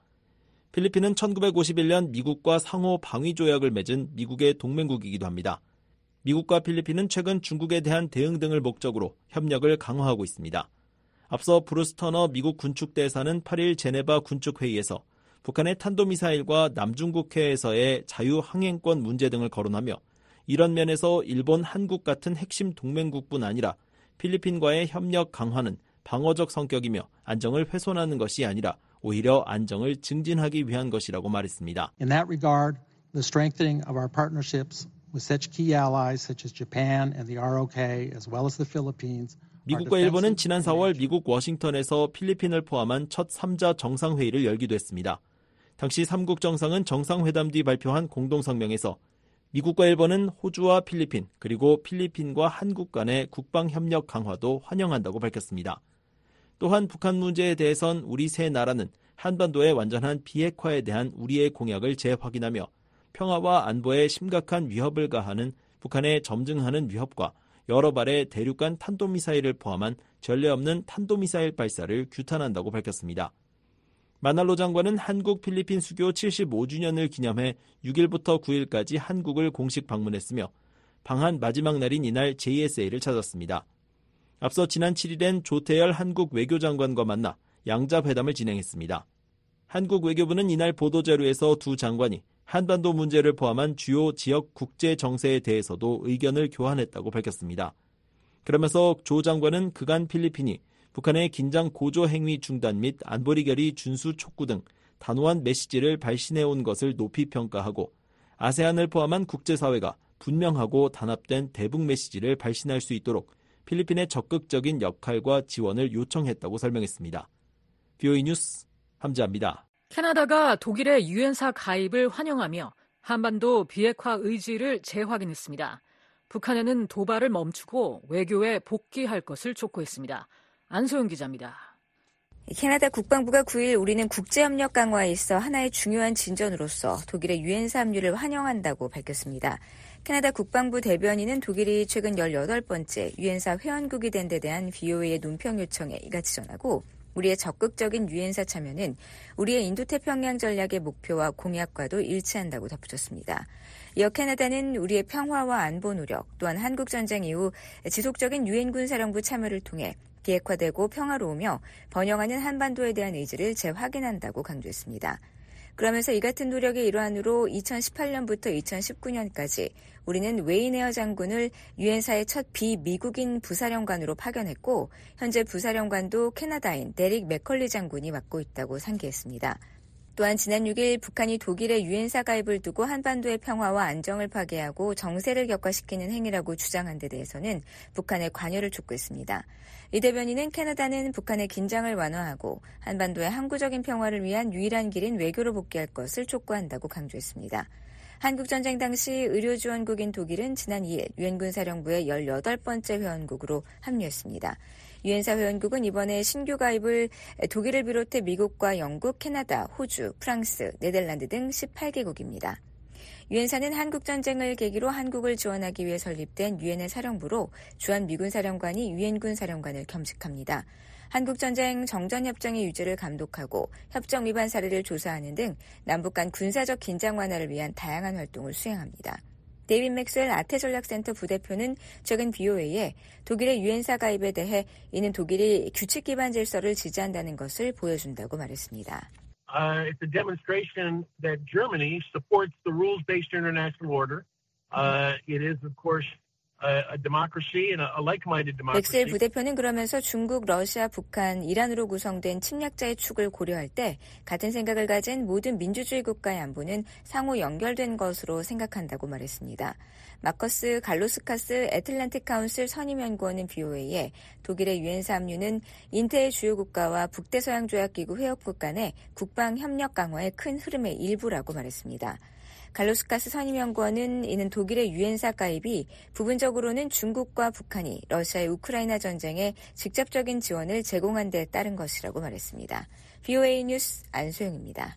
필리핀은 천구백오십일 년 미국과 상호 방위 조약을 맺은 미국의 동맹국이기도 합니다. 미국과 필리핀은 최근 중국에 대한 대응 등을 목적으로 협력을 강화하고 있습니다. 앞서 브루스 터너 미국 군축대사는 팔 일 제네바 군축회의에서 북한의 탄도미사일과 남중국해에서의 자유항행권 문제 등을 거론하며 이런 면에서 일본, 한국 같은 핵심 동맹국뿐 아니라 필리핀과의 협력 강화는 방어적 성격이며 안정을 훼손하는 것이 아니라 오히려 안정을 증진하기 위한 것이라고 말했습니다. In that regard, the strengthening of our partnerships with such key allies such as Japan and the R O K as well as the Philippines. 미국과 일본은 지난 사월 미국 워싱턴에서 필리핀을 포함한 첫 삼 자 정상회의를 열기도 했습니다. 당시 삼국 정상은 정상회담 뒤 발표한 공동성명에서 미국과 일본은 호주와 필리핀 그리고 필리핀과 한국 간의 국방협력 강화도 환영한다고 밝혔습니다. 또한 북한 문제에 대해선 우리 세 나라는 한반도의 완전한 비핵화에 대한 우리의 공약을 재확인하며 평화와 안보에 심각한 위협을 가하는 북한에 점증하는 위협과 여러 발의 대륙간 탄도미사일을 포함한 전례 없는 탄도미사일 발사를 규탄한다고 밝혔습니다. 마날로 장관은 한국 필리핀 수교 칠십오 주년을 기념해 육 일부터 구 일까지 한국을 공식 방문했으며 방한 마지막 날인 이날 제이에스에이를 찾았습니다. 앞서 지난 칠 일엔 조태열 한국 외교장관과 만나 양자회담을 진행했습니다. 한국 외교부는 이날 보도자료에서 두 장관이 한반도 문제를 포함한 주요 지역 국제 정세에 대해서도 의견을 교환했다고 밝혔습니다. 그러면서 조 장관은 그간 필리핀이 북한의 긴장 고조 행위 중단 및 안보리 결의 준수 촉구 등 단호한 메시지를 발신해온 것을 높이 평가하고 아세안을 포함한 국제사회가 분명하고 단합된 대북 메시지를 발신할 수 있도록 필리핀의 적극적인 역할과 지원을 요청했다고 설명했습니다. 비오이 뉴스 함지아입니다. 캐나다가 독일의 유엔사 가입을 환영하며 한반도 비핵화 의지를 재확인했습니다. 북한에는 도발을 멈추고 외교에 복귀할 것을 촉구했습니다. 안소영 기자입니다. 캐나다 국방부가 구 일 우리는 국제협력 강화에 있어 하나의 중요한 진전으로서 독일의 유엔사 합류를 환영한다고 밝혔습니다. 캐나다 국방부 대변인은 독일이 최근 열여덟 번째 유엔사 회원국이 된 데 대한 비오에이의 논평 요청에 이같이 전하고 우리의 적극적인 유엔사 참여는 우리의 인도태평양 전략의 목표와 공약과도 일치한다고 덧붙였습니다. 이어 캐나다는 우리의 평화와 안보 노력 또한 한국전쟁 이후 지속적인 유엔군 사령부 참여를 통해 비핵화되고 평화로우며 번영하는 한반도에 대한 의지를 재확인한다고 강조했습니다. 그러면서 이 같은 노력의 일환으로 이천십팔 년부터 이천십구 년까지 우리는 웨인 에어 장군을 유엔사의 첫 비미국인 부사령관으로 파견했고 현재 부사령관도 캐나다인 데릭 맥컬리 장군이 맡고 있다고 상기했습니다. 또한 지난 육 일 북한이 독일의 유엔사 가입을 두고 한반도의 평화와 안정을 파괴하고 정세를 격화시키는 행위라고 주장한 데 대해서는 북한의 관여를 촉구했습니다. 이 대변인은 캐나다는 북한의 긴장을 완화하고 한반도의 항구적인 평화를 위한 유일한 길인 외교로 복귀할 것을 촉구한다고 강조했습니다. 한국전쟁 당시 의료지원국인 독일은 지난 이 일 유엔군 사령부의 열여덟 번째 회원국으로 합류했습니다. 유엔사 회원국은 이번에 신규 가입을 독일을 비롯해 미국과 영국, 캐나다, 호주, 프랑스, 네덜란드 등 열여덟 개국입니다. 유엔사는 한국전쟁을 계기로 한국을 지원하기 위해 설립된 유엔의 사령부로 주한 미군 사령관이 유엔군 사령관을 겸직합니다. 한국전쟁 정전협정의 유지를 감독하고 협정 위반 사례를 조사하는 등 남북 간 군사적 긴장 완화를 위한 다양한 활동을 수행합니다. 데이빗 맥스웰 아태전략센터 부대표는 최근 비오에이에 독일의 유엔사 가입에 대해 이는 독일이 규칙 기반 질서를 지지한다는 것을 보여준다고 말했습니다. Uh, it's a demonstration that Germany supports the rules-based international order. Uh, it is, of course, a democracy and a like-minded democracy. 맥스웰 부대표는 그러면서 중국, 러시아, 북한, 이란으로 구성된 침략자의 축을 고려할 때 같은 생각을 가진 모든 민주주의 국가의 안보는 상호 연결된 것으로 생각한다고 말했습니다. 마커스 갈로스카스 애틀랜틱 카운슬 선임연구원은 비오에이에 독일의 유엔사 합류는 인태의 주요 국가와 북대서양조약기구 회원국 간의 국방 협력 강화의 큰 흐름의 일부라고 말했습니다. 갈로스카스 선임연구원은 이는 독일의 유엔사 가입이 부분적으로는 중국과 북한이 러시아의 우크라이나 전쟁에 직접적인 지원을 제공한 데 따른 것이라고 말했습니다. 비오에이 뉴스 안소영입니다.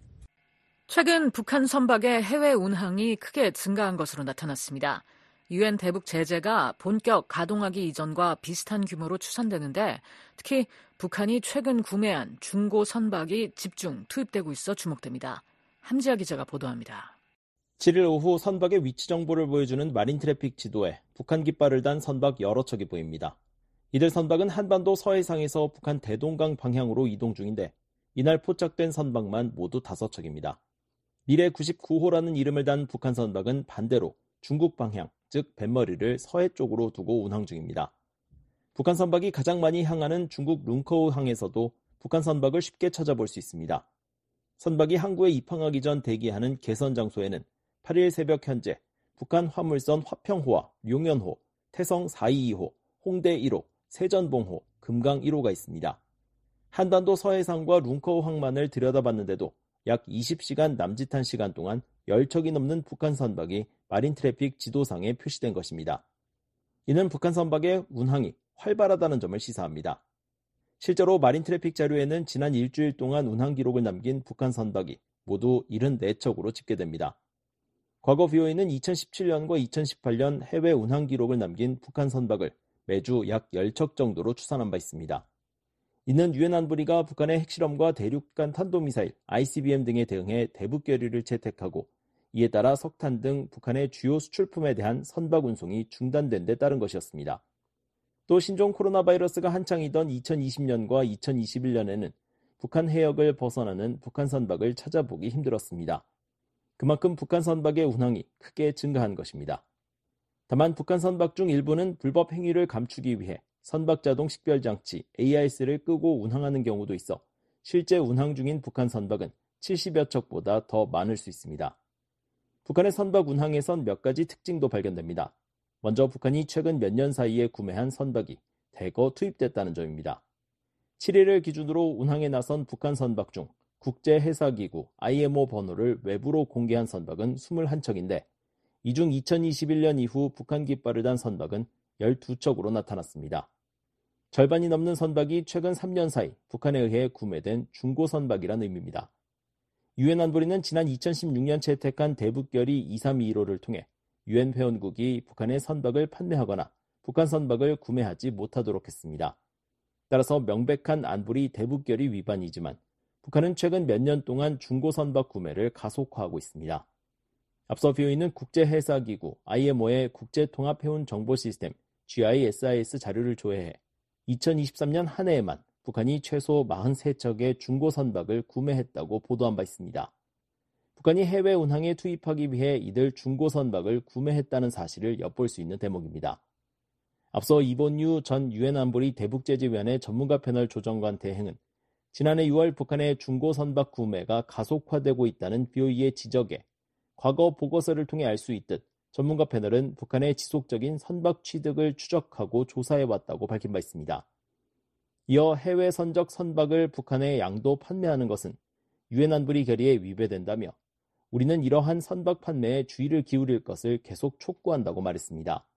최근 북한 선박의 해외 운항이 크게 증가한 것으로 나타났습니다. 유엔 대북 제재가 본격 가동하기 이전과 비슷한 규모로 추산되는데 특히 북한이 최근 구매한 중고 선박이 집중 투입되고 있어 주목됩니다. 함지아 기자가 보도합니다. 칠 일 오후 선박의 위치 정보를 보여주는 마린 트래픽 지도에 북한 깃발을 단 선박 여러 척이 보입니다. 이들 선박은 한반도 서해상에서 북한 대동강 방향으로 이동 중인데 이날 포착된 선박만 모두 다섯 척입니다. 미래 구십구 호라는 이름을 단 북한 선박은 반대로 중국 방향, 즉 뱃머리를 서해 쪽으로 두고 운항 중입니다. 북한 선박이 가장 많이 향하는 중국 룽커우 항에서도 북한 선박을 쉽게 찾아볼 수 있습니다. 선박이 항구에 입항하기 전 대기하는 개선 장소에는 팔 일 새벽 현재 북한 화물선 화평호와 용연호, 태성 사이이호, 홍대 일 호, 세전봉호, 금강 일 호가 있습니다. 한반도 서해상과 룽커우 항만을 들여다봤는데도 약 이십 시간 남짓한 시간 동안 열 척이 넘는 북한 선박이 마린 트래픽 지도상에 표시된 것입니다. 이는 북한 선박의 운항이 활발하다는 점을 시사합니다. 실제로 마린 트래픽 자료에는 지난 일주일 동안 운항 기록을 남긴 북한 선박이 모두 칠십사 척으로 집계됩니다. 과거 비오에이는 이천십칠 년과 이천십팔 년 해외 운항 기록을 남긴 북한 선박을 매주 약 십 척 정도로 추산한 바 있습니다. 이는 유엔 안보리가 북한의 핵실험과 대륙간 탄도미사일, 아이씨비엠 등에 대응해 대북 결의를 채택하고 이에 따라 석탄 등 북한의 주요 수출품에 대한 선박 운송이 중단된 데 따른 것이었습니다. 또 신종 코로나 바이러스가 한창이던 이천이십 년과 이천이십일 년에는 북한 해역을 벗어나는 북한 선박을 찾아보기 힘들었습니다. 그만큼 북한 선박의 운항이 크게 증가한 것입니다. 다만 북한 선박 중 일부는 불법 행위를 감추기 위해 선박 자동 식별 장치 에이아이에스를 끄고 운항하는 경우도 있어 실제 운항 중인 북한 선박은 칠십여 척보다 더 많을 수 있습니다. 북한의 선박 운항에선 몇 가지 특징도 발견됩니다. 먼저 북한이 최근 몇 년 사이에 구매한 선박이 대거 투입됐다는 점입니다. 칠 일을 기준으로 운항에 나선 북한 선박 중 국제해사기구 아이엠오 번호를 외부로 공개한 선박은 이십일 척인데 이 중 이천이십일 년 이후 북한 깃발을 단 선박은 십이 척으로 나타났습니다. 절반이 넘는 선박이 최근 삼 년 사이 북한에 의해 구매된 중고 선박이란 의미입니다. 유엔 안보리는 지난 이천십육 년 채택한 대북결의 이삼이일 호를 통해 유엔 회원국이 북한의 선박을 판매하거나 북한 선박을 구매하지 못하도록 했습니다. 따라서 명백한 안보리 대북결의 위반이지만 북한은 최근 몇 년 동안 중고 선박 구매를 가속화하고 있습니다. 앞서 비오에이는 국제해사기구 아이엠오의 국제통합해운 정보시스템 지아이에스아이에스 자료를 조회해 이천이십삼 년 한 해에만 북한이 최소 사십삼 척의 중고 선박을 구매했다고 보도한 바 있습니다. 북한이 해외 운항에 투입하기 위해 이들 중고 선박을 구매했다는 사실을 엿볼 수 있는 대목입니다. 앞서 이본유 전 유엔 안보리 대북제재위원회 전문가 패널 조정관 대행은 지난해 유월 북한의 중고 선박 구매가 가속화되고 있다는 비오이의 지적에 과거 보고서를 통해 알 수 있듯 전문가 패널은 북한의 지속적인 선박 취득을 추적하고 조사해왔다고 밝힌 바 있습니다. 이어 해외 선적 선박을 북한에 양도 판매하는 것은 유엔 안보리 결의에 위배된다며 우리는 이러한 선박 판매에 주의를 기울일 것을 계속 촉구한다고 말했습니다.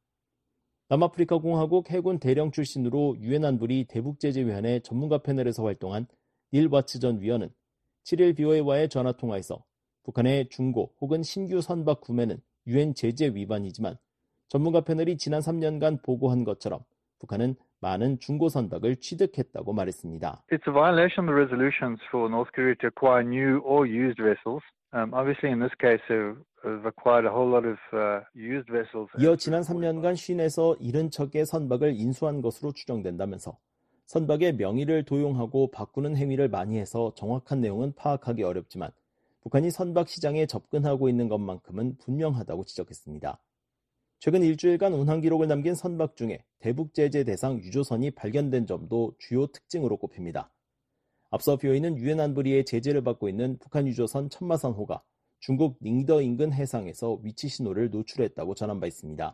남아프리카 공화국 해군 대령 출신으로 유엔 안보리 대북제재위원회 전문가 패널에서 활동한 닐 와츠 전 위원은 칠 일 비오에이와의 전화통화에서 북한의 중고 혹은 신규 선박 구매는 유엔 제재 위반이지만 전문가 패널이 지난 삼 년간 보고한 것처럼 북한은 많은 중고 선박을 취득했다고 말했습니다. It's a violation of the resolutions for North Korea to acquire new or used vessels. Um, obviously, in this case, they've, they've acquired a whole lot of uh, used vessels. 이어 지난 삼 년간 쉰에서 칠십 척의 선박을 인수한 것으로 추정된다면서 선박의 명의를 도용하고 바꾸는 행위를 많이 해서 정확한 내용은 파악하기 어렵지만 북한이 선박 시장에 접근하고 있는 것만큼은 분명하다고 지적했습니다. 최근 일주일간 운항 기록을 남긴 선박 중에 대북 제재 대상 유조선이 발견된 점도 주요 특징으로 꼽힙니다. 앞서 비오이는 유엔 안보리의 제재를 받고 있는 북한 유조선 천마산호가 중국 닝더 인근 해상에서 위치 신호를 노출했다고 전한 바 있습니다.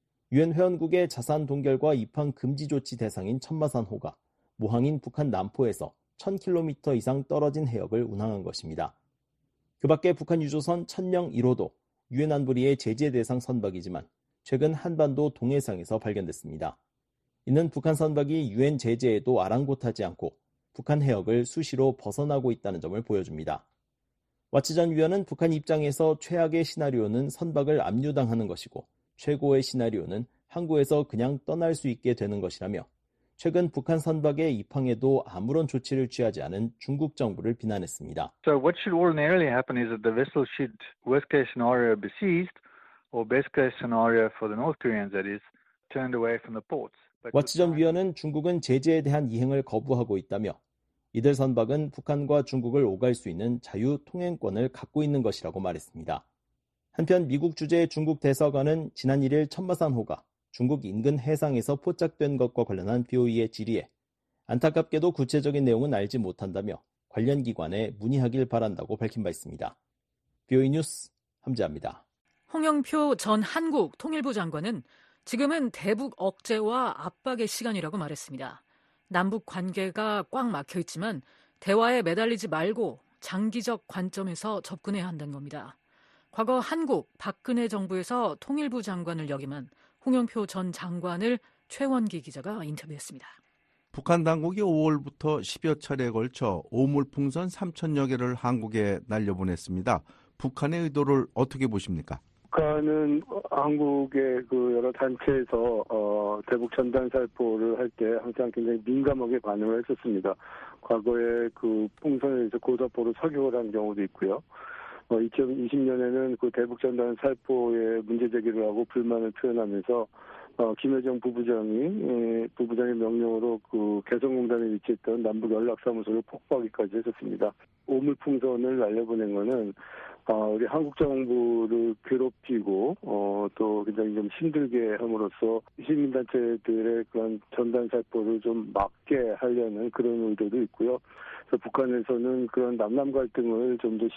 유엔 회원국의 자산 동결과 입항 금지 조치 대상인 천마산호가 모항인 북한 남포에서 천 킬로미터 이상 떨어진 해역을 운항한 것입니다. 그 밖에 북한 유조선 천명 일 호도 유엔 안보리의 제재 대상 선박이지만 최근 한반도 동해상에서 발견됐습니다. 이는 북한 선박이 유엔 제재에도 아랑곳하지 않고 북한 해역을 수시로 벗어나고 있다는 점을 보여줍니다. 와치 전 위원은 북한 입장에서 최악의 시나리오는 선박을 압류당하는 것이고 최고의 시나리오는 항구에서 그냥 떠날 수 있게 되는 것이라며 최근 북한 선박의 입항에도 아무런 조치를 취하지 않은 중국 정부를 비난했습니다. So what should ordinarily happen is that the vessel should, worst case scenario, be seized, or best case scenario for the North Koreans, that is, turned away from the ports. 와치 전 위원은 중국은 제재에 대한 이행을 거부하고 있다며 이들 선박은 북한과 중국을 오갈 수 있는 자유 통행권을 갖고 있는 것이라고 말했습니다. 한편 미국 주재의 중국 대사관은 지난 일 일 천마산호가 중국 인근 해상에서 포착된 것과 관련한 비오이의 질의에 안타깝게도 구체적인 내용은 알지 못한다며 관련 기관에 문의하길 바란다고 밝힌 바 있습니다. 비오이 뉴스 함재합니다. 홍영표 전 한국 통일부 장관은 지금은 대북 억제와 압박의 시간이라고 말했습니다. 남북 관계가 꽉 막혀 있지만 대화에 매달리지 말고 장기적 관점에서 접근해야 한다는 겁니다. 과거 한국 박근혜 정부에서 통일부 장관을 역임한 홍영표 전 장관을 최원기 기자가 인터뷰했습니다. 북한 당국이 오월부터 십여 차례에 걸쳐 오물풍선 삼천여 개를 한국에 날려보냈습니다. 북한의 의도를 어떻게 보십니까? 북한은 한국의 그 여러 단체에서 어, 대북 전단 살포를 할 때 항상 굉장히 민감하게 반응을 했었습니다. 과거에 그 풍선에 대해서 고사포로 사격을 한 경우도 있고요. 어, 이천이십 년에는 그 대북 전단 살포에 문제 제기를 하고 불만을 표현하면서 어, 김여정 부부장이 에, 부부장의 명령으로 그 개성공단에 위치했던 남북 연락사무소를 폭파하기까지 했었습니다. 오물풍선을 날려보낸 거는 어, 우리 한국 정부를 괴롭히고 어, 또 굉장히 좀 힘들게 함으로써 시민단체들의 그런 전단 살포를 좀 막게 하려는 그런 의도도 있고요. 그래서 북한에서는 그런 남남 갈등을 좀 더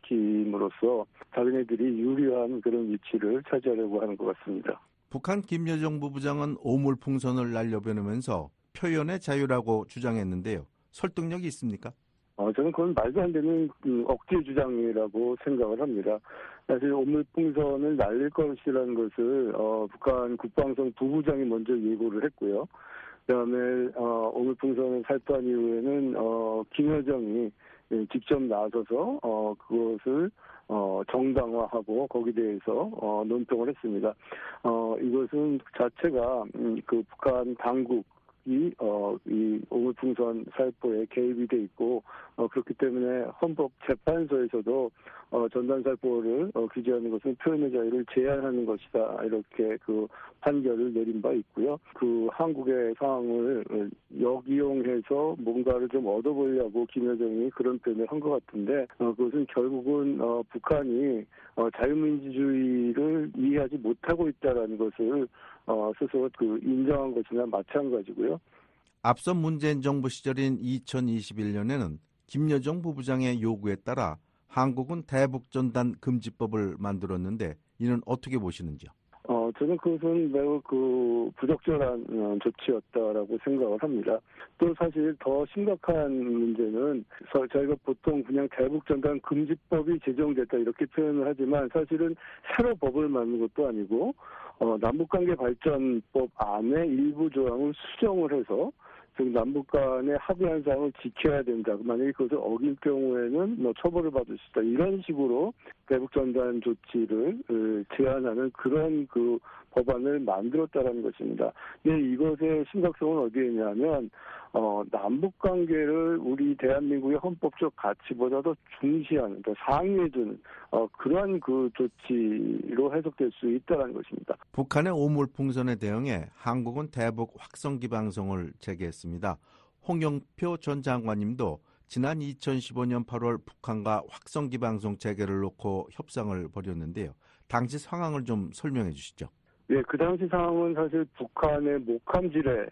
심화시킴으로써 자기네들이 유리한 그런 위치를 차지하려고 하는 것 같습니다. 북한 김여정 부부장은 오물풍선을 날려보내면서 표현의 자유라고 주장했는데요. 설득력이 있습니까? 어, 저는 그건 말도 안 되는 그 억지 주장이라고 생각을 합니다. 사실 오물풍선을 날릴 것이라는 것을 어, 북한 국방성 부부장이 먼저 예고를 했고요. 그다음에 어, 오물풍선을 살포한 이후에는 어, 김여정이 직접 나서서 어, 그것을 어, 정당화하고 거기에 대해서 어, 논평을 했습니다. 어, 이것은 자체가 음, 그 북한 당국 이, 어, 이 오물풍선 살포에 개입이 돼 있고, 어, 그렇기 때문에 헌법재판소에서도, 어, 전단살포를, 어, 규제하는 것은 표현의 자유를 제한하는 것이다. 이렇게 그 판결을 내린 바 있고요. 그 한국의 상황을 역이용해서 뭔가를 좀 얻어보려고 김여정이 그런 표현을 한 것 같은데, 어, 그것은 결국은, 어, 북한이, 어, 자유민주주의를 이해하지 못하고 있다라는 것을 어, 스스로 그 인정한 것이나 마찬가지고요. 앞선 문재인 정부 시절인 이천이십일 년에는 김여정 부부장의 요구에 따라 한국은 대북전단 금지법을 만들었는데 이는 어떻게 보시는지요? 어, 저는 그것은 매우 그 부적절한 어, 조치였다라고 생각을 합니다. 또 사실 더 심각한 문제는 저희가 보통 그냥 대북전단 금지법이 제정됐다 이렇게 표현을 하지만 사실은 새로 법을 만든 것도 아니고 어, 남북관계 발전법 안에 일부 조항을 수정을 해서 즉 남북 간의 합의한 사항을 지켜야 된다. 만약에 그것을 어길 경우에는 뭐 처벌을 받을 수 있다. 이런 식으로 대북 전단 조치를 제한하는 그런 그 법안을 만들었다는 것입니다. 근데 이것의 심각성은 어디에 있냐면 어, 남북 관계를 우리 대한민국의 헌법적 가치보다 더 중시하는, 더 상위에 두는 어, 그러한 그 조치로 해석될 수 있다는 것입니다. 북한의 오물풍선에 대응해 한국은 대북 확성기 방송을 재개했습니다. 홍영표 전 장관님도 지난 이천십오 년 팔월 북한과 확성기 방송 재개를 놓고 협상을 벌였는데요. 당시 상황을 좀 설명해 주시죠. 예, 그 당시 상황은 사실 북한의 목함지뢰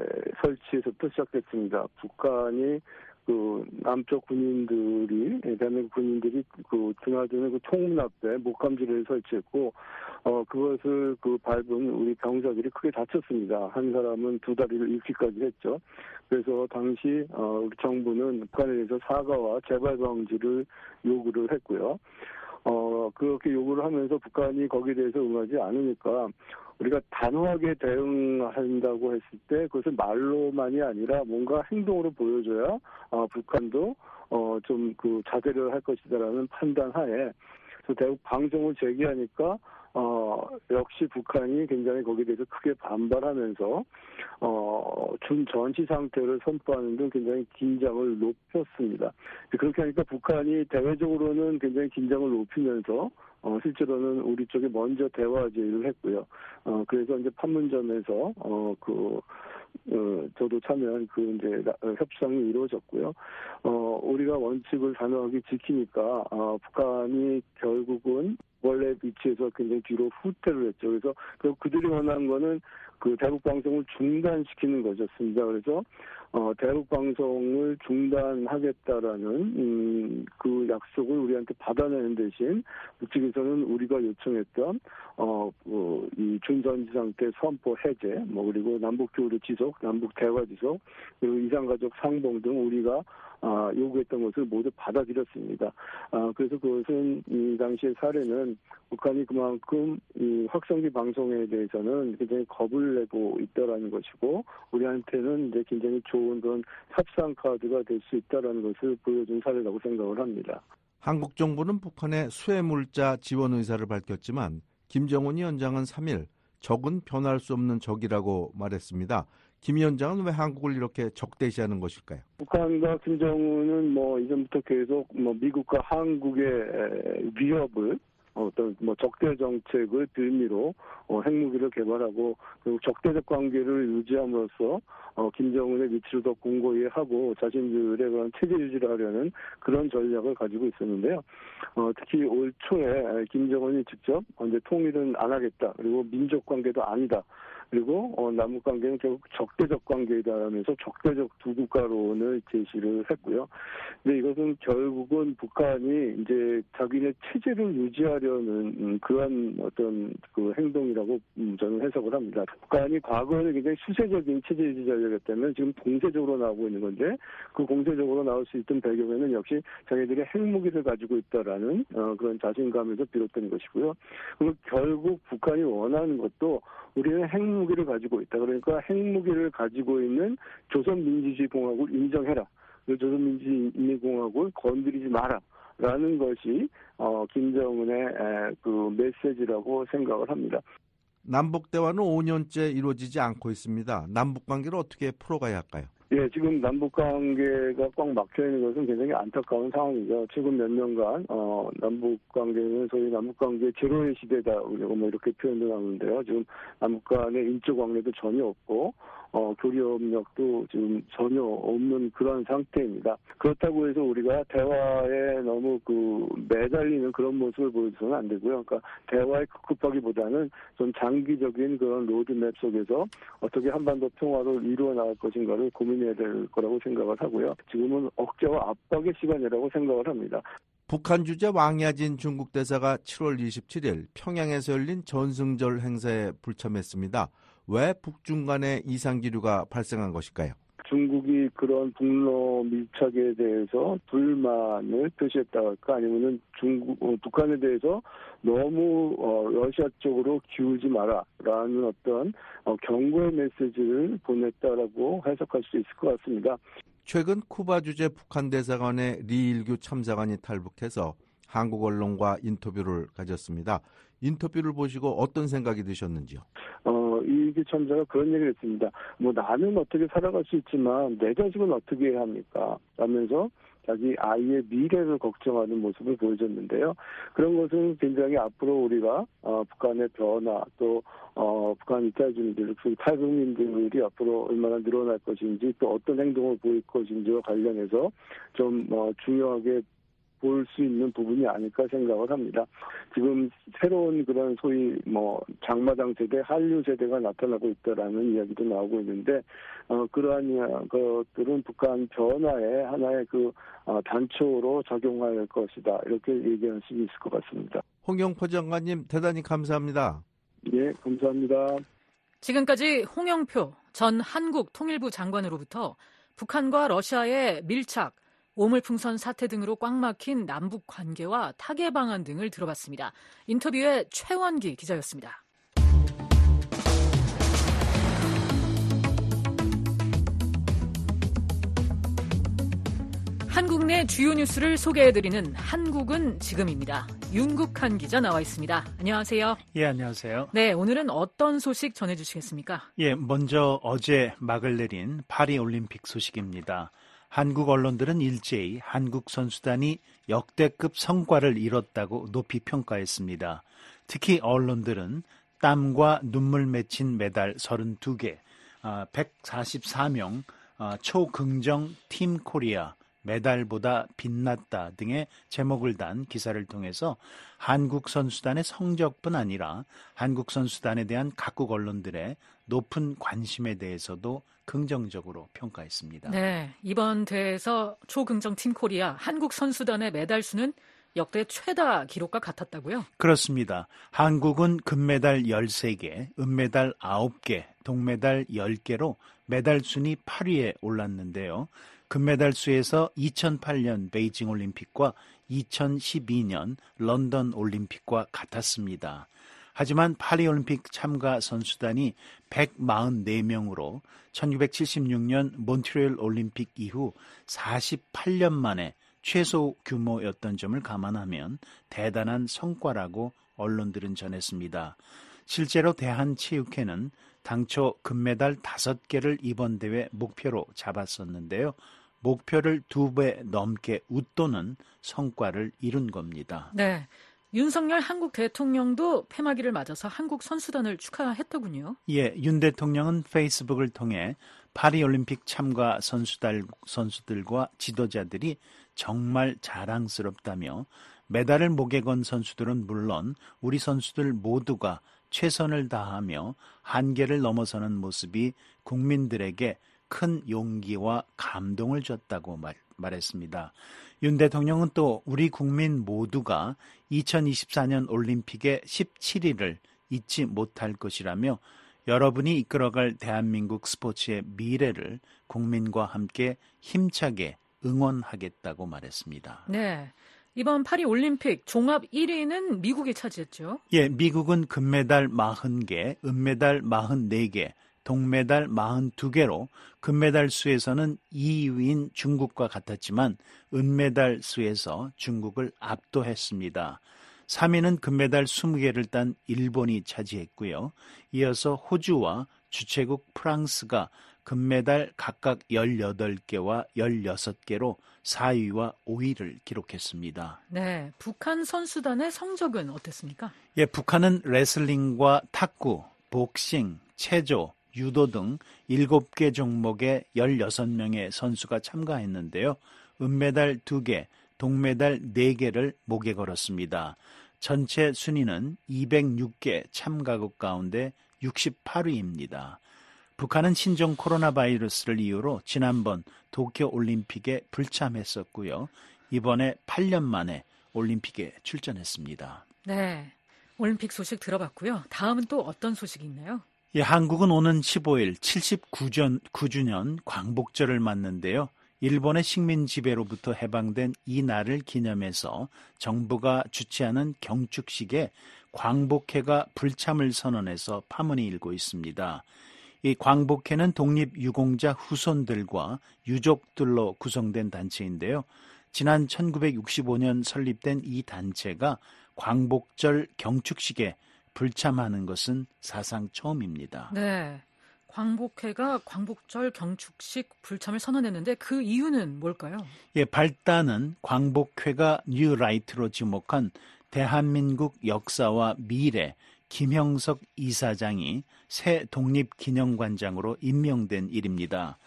설치에서부터 시작됐습니다. 북한이 그 남쪽 군인들이 대한민국 군인들이 그 드나드는 그 통문 앞에 목함지뢰를 설치했고 어 그것을 그 밟은 우리 병사들이 크게 다쳤습니다. 한 사람은 두 다리를 잃기까지 했죠. 그래서 당시 어 우리 정부는 북한에 대해서 사과와 재발 방지를 요구를 했고요. 어, 그렇게 요구를 하면서 북한이 거기에 대해서 응하지 않으니까 우리가 단호하게 대응한다고 했을 때 그것을 말로만이 아니라 뭔가 행동으로 보여줘야 어, 북한도 어, 좀 그 자제를 할 것이다라는 판단 하에 그래서 대북 방송을 제기하니까 어, 역시 북한이 굉장히 거기에 대해서 크게 반발하면서, 어, 준 전시 상태를 선포하는 등 굉장히 긴장을 높였습니다. 그렇게 하니까 북한이 대외적으로는 굉장히 긴장을 높이면서, 어, 실제로는 우리 쪽에 먼저 대화 제의를 했고요. 어, 그래서 이제 판문점에서, 어, 그, 어, 저도 참여한 그 이제 협상이 이루어졌고요. 어, 우리가 원칙을 단호하게 지키니까, 어, 북한이 결국은 원래 위치에서 굉장히 뒤로 후퇴를 했죠. 그래서 그 그들이 원한 거는 그 대북 방송을 중단시키는 것이었습니다. 그래서 어, 대북 방송을 중단하겠다라는 음, 그 약속을 우리한테 받아내는 대신 북측에서는 우리가 요청했던 어, 뭐, 이 준전시 상태 선포 해제, 뭐 그리고 남북 교류 지속, 남북 대화 지속, 그리고 이산가족 상봉 등 우리가 아, 요구했던 것을 모두 받아들였습니다. 아, 그래서 그것은 이 당시의 사례는 북한이 그만큼 이 확성기 방송에 대해서는 굉장히 겁을 내고 있다라는 것이고 우리한테는 이제 굉장히 좋은 그런 협상 카드가 될 수 있다라는 것을 보여준 사례라고 생각을 합니다. 한국 정부는 북한의 수해물자 지원 의사를 밝혔지만 김정은 위원장은 삼 일 적은 변할 수 없는 적이라고 말했습니다. 김 위원장은 왜 한국을 이렇게 적대시하는 것일까요? 북한과 김정은은 뭐 이전부터 계속 뭐 미국과 한국의 위협을 어떤 뭐 적대 정책을 빌미로 어, 핵무기를 개발하고 그리고 적대적 관계를 유지함으로써 어, 김정은의 위치를 더 공고히 하고 자신들의 그런 체제 유지를 하려는 그런 전략을 가지고 있었는데요. 어, 특히 올 초에 김정은이 직접 이제 통일은 안 하겠다. 그리고 민족 관계도 아니다. 그리고 어, 남북 관계는 결국 적대적 관계이다라면서 적대적 두 국가론을 제시를 했고요. 근데 이것은 결국은 북한이 이제 자기네 체제를 유지하려는 음, 그러한 어떤 그 행동이라고 음, 저는 해석을 합니다. 북한이 과거에는 굉장히 수세적인 체제 유지 전략이었다면 지금 공세적으로 나오고 있는 건데 그 공세적으로 나올 수 있던 배경에는 역시 자기들이 핵무기를 가지고 있다라는 어, 그런 자신감에서 비롯된 것이고요. 그리고 결국 북한이 원하는 것도 우리는 핵무기를 가지고 있다. 그러니까 핵무기를 가지고 있는 조선민주주의공화국을 인정해라. 조선민주주의공화국을 건드리지 마라. 라는 것이 어, 김정은의 에, 그 메시지라고 생각을 합니다. 남북대화는 오 년째 이루어지지 않고 있습니다. 남북관계를 어떻게 풀어가야 할까요? 예, 지금 남북관계가 꽉 막혀있는 것은 굉장히 안타까운 상황이죠. 최근 몇 년간 어, 남북관계는 소위 남북관계 제로의 시대다 뭐 이렇게 표현도 나오는데요. 지금 남북 간의 인적 관계도 전혀 없고 어, 교류협력도 지금 전혀 없는 그런 상태입니다. 그렇다고 해서 우리가 대화에 너무 그 매달리는 그런 모습을 보여줘서는 안 되고요. 그러니까 대화에 급급하기보다는 좀 장기적인 그런 로드맵 속에서 어떻게 한반도 평화를 이루어 나갈 것인가를 고민해야 될 거라고 생각을 하고요. 지금은 억제와 압박의 시간이라고 생각을 합니다. 북한 주재 왕야진 중국 대사가 칠월 이십칠일 평양에서 열린 전승절 행사에 불참했습니다. 왜 북중 간의 이상기류가 발생한 것일까요? 중국이 그런 북러 밀착에 대해서 불만을 표시했다 할까 아니면은 중국 어, 북한에 대해서 너무 어, 러시아 쪽으로 기울지 마라라는 어떤 어, 경고의 메시지를 보냈다라고 해석할 수 있을 것 같습니다. 최근 쿠바 주재 북한 대사관의 리일규 참사관이 탈북해서 한국 언론과 인터뷰를 가졌습니다. 인터뷰를 보시고 어떤 생각이 드셨는지요? 어, 이게 참자가 그런 얘기를 했습니다. 뭐 나는 어떻게 살아갈 수 있지만 내 자식은 어떻게 해야 합니까? 라면서 자기 아이의 미래를 걱정하는 모습을 보여줬는데요. 그런 것은 굉장히 앞으로 우리가 어, 북한의 변화 또 어, 북한 이탈 주민들, 탈북민들이 앞으로 얼마나 늘어날 것인지 또 어떤 행동을 보일 것인지와 관련해서 좀 어, 중요하게 볼 수 있는 부분이 아닐까 생각을 합니다. 지금 새로운 그런 소위 뭐 장마당 세대, 한류 세대가 나타나고 있다라는 이야기도 나오고 있는데 어, 그러한 것들은 북한 변화의 하나의 그 어, 단초로 작용할 것이다. 이렇게 얘기할 수 있을 것 같습니다. 홍영표 장관님 대단히 감사합니다. 예, 감사합니다. 지금까지 홍영표 전 한국 통일부 장관으로부터 북한과 러시아의 밀착, 오물풍선 사태 등으로 꽉 막힌 남북 관계와 타개 방안 등을 들어봤습니다. 인터뷰의 최원기 기자였습니다. 한국 내 주요 뉴스를 소개해드리는 한국은 지금입니다. 윤국한 기자 나와 있습니다. 안녕하세요. 예, 안녕하세요. 네, 오늘은 어떤 소식 전해주시겠습니까? 예, 먼저 어제 막을 내린 파리올림픽 소식입니다. 한국 언론들은 일제히 한국 선수단이 역대급 성과를 이뤘다고 높이 평가했습니다. 특히 언론들은 땀과 눈물 맺힌 메달 서른두 개, 백사십사 명 초긍정 팀 코리아, 메달보다 빛났다 등의 제목을 단 기사를 통해서 한국 선수단의 성적뿐 아니라 한국 선수단에 대한 각국 언론들의 높은 관심에 대해서도 긍정적으로 평가했습니다. 네, 이번 대회에서 초긍정 팀 코리아 한국 선수단의 메달 수는 역대 최다 기록과 같았다고요? 그렇습니다. 한국은 금메달 열세 개, 은메달 아홉 개, 동메달 열 개로 메달 순위 팔 위에 올랐는데요. 금메달 수에서 이천팔 년 베이징 올림픽과 이천십이 년 런던 올림픽과 같았습니다. 하지만 파리올림픽 참가 선수단이 백사십사 명으로 천구백칠십육 년 몬트리올 올림픽 이후 사십팔 년 만에 최소 규모였던 점을 감안하면 대단한 성과라고 언론들은 전했습니다. 실제로 대한체육회는 당초 금메달 다섯 개를 이번 대회 목표로 잡았었는데요. 목표를 두 배 넘게 웃도는 성과를 이룬 겁니다. 네. 윤석열 한국 대통령도 폐막일을 맞아서 한국 선수단을 축하했더군요. 예, 윤 대통령은 페이스북을 통해 파리올림픽 참가 선수들, 선수들과 지도자들이 정말 자랑스럽다며 메달을 목에 건 선수들은 물론 우리 선수들 모두가 최선을 다하며 한계를 넘어서는 모습이 국민들에게 큰 용기와 감동을 줬다고 말, 말했습니다. 윤 대통령은 또 우리 국민 모두가 이천이십사 년 올림픽의 십칠 일을 잊지 못할 것이라며 여러분이 이끌어갈 대한민국 스포츠의 미래를 국민과 함께 힘차게 응원하겠다고 말했습니다. 네, 이번 파리올림픽 종합 일 위는 미국이 차지했죠. 예, 미국은 금메달 사십 개, 은메달 사십사 개, 동메달 사십이 개로 금메달 수에서는 이 위인 중국과 같았지만 은메달 수에서 중국을 압도했습니다. 삼 위는 금메달 이십 개를 딴 일본이 차지했고요. 이어서 호주와 주최국 프랑스가 금메달 각각 열여덟 개와 열여섯 개로 사 위와 오 위를 기록했습니다. 네, 북한 선수단의 성적은 어땠습니까? 예, 북한은 레슬링과 탁구, 복싱, 체조, 유도 등 일곱 개 종목에 열여섯 명의 선수가 참가했는데요. 은메달 두 개, 동메달 네 개를 목에 걸었습니다. 전체 순위는 이백육 개 참가국 가운데 육십팔 위입니다. 북한은 신종 코로나 바이러스를 이유로 지난번 도쿄 올림픽에 불참했었고요. 이번에 팔 년 만에 올림픽에 출전했습니다. 네, 올림픽 소식 들어봤고요. 다음은 또 어떤 소식이 있나요? 예, 한국은 오는 십오 일 칠십구 주년 광복절을 맞는데요. 일본의 식민 지배로부터 해방된 이 날을 기념해서 정부가 주최하는 경축식에 광복회가 불참을 선언해서 파문이 일고 있습니다. 이 광복회는 독립유공자 후손들과 유족들로 구성된 단체인데요. 지난 천구백육십오 년 설립된 이 단체가 광복절 경축식에 불참하는 것은 사상 처음입니다. 네, 광복회가 광복절 경축식 불참을 선언했는데 그 이유는 뭘까요? 예, 발단은 광복회가 뉴라이트로 지목한 대한민국 역사와 미래 김형석 이사장이 새 독립기념관장으로 임명된 일입니다.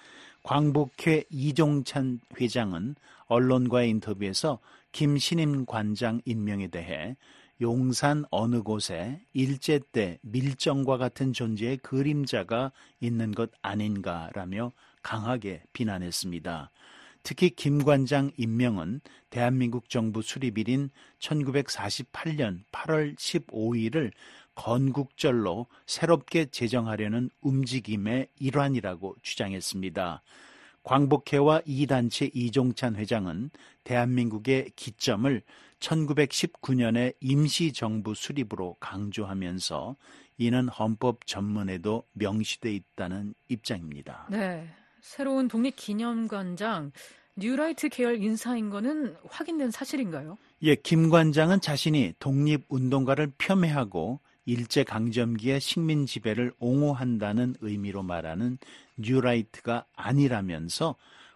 광복회 이종찬 회장은 언론과의 인터뷰에서 김신임 관장 임명에 대해 용산 어느 곳에 일제 때 밀정과 같은 존재의 그림자가 있는 것 아닌가라며 강하게 비난했습니다. 특히 김 관장 임명은 대한민국 정부 수립일인 천구백사십팔 년 팔월 십오일을 건국절로 새롭게 제정하려는 움직임의 일환이라고 주장했습니다. 광복회와 이 단체 이종찬 회장은 대한민국의 기점을 천구백십구 년의 임시정부 수립으로 강조하면서 이는 헌법 전문에도 명시돼 있다는 입장입니다. 네, 새로운 독립기념관장 뉴라이트 계열 인사인 거는 확인된 사실인가요? 예, 김 관장은 자신이 독립운동가를 폄훼하고 일제강점기의 식민 지배를 옹호한다는 의미로 말하는 뉴라이트가 아니라면서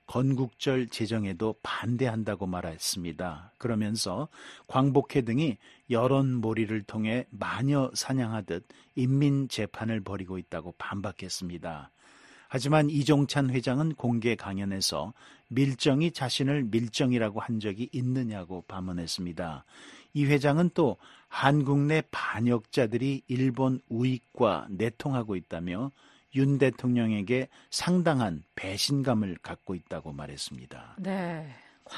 건국절 제정에도 반대한다고 말했습니다. 그러면서 광복회 등이 여론몰이를 통해 마녀 사냥하듯 인민재판을 벌이고 있다고 반박했습니다. 하지만 이종찬 회장은 공개 강연에서 밀정이 자신을 밀정이라고 한 적이 있느냐고 반문했습니다. 이 회장은 또 한국 내 반역자들이 일본 우익과 내통하고 있다며 윤 대통령에게 상당한 배신감을 갖고 있다고 말했습니다. 네,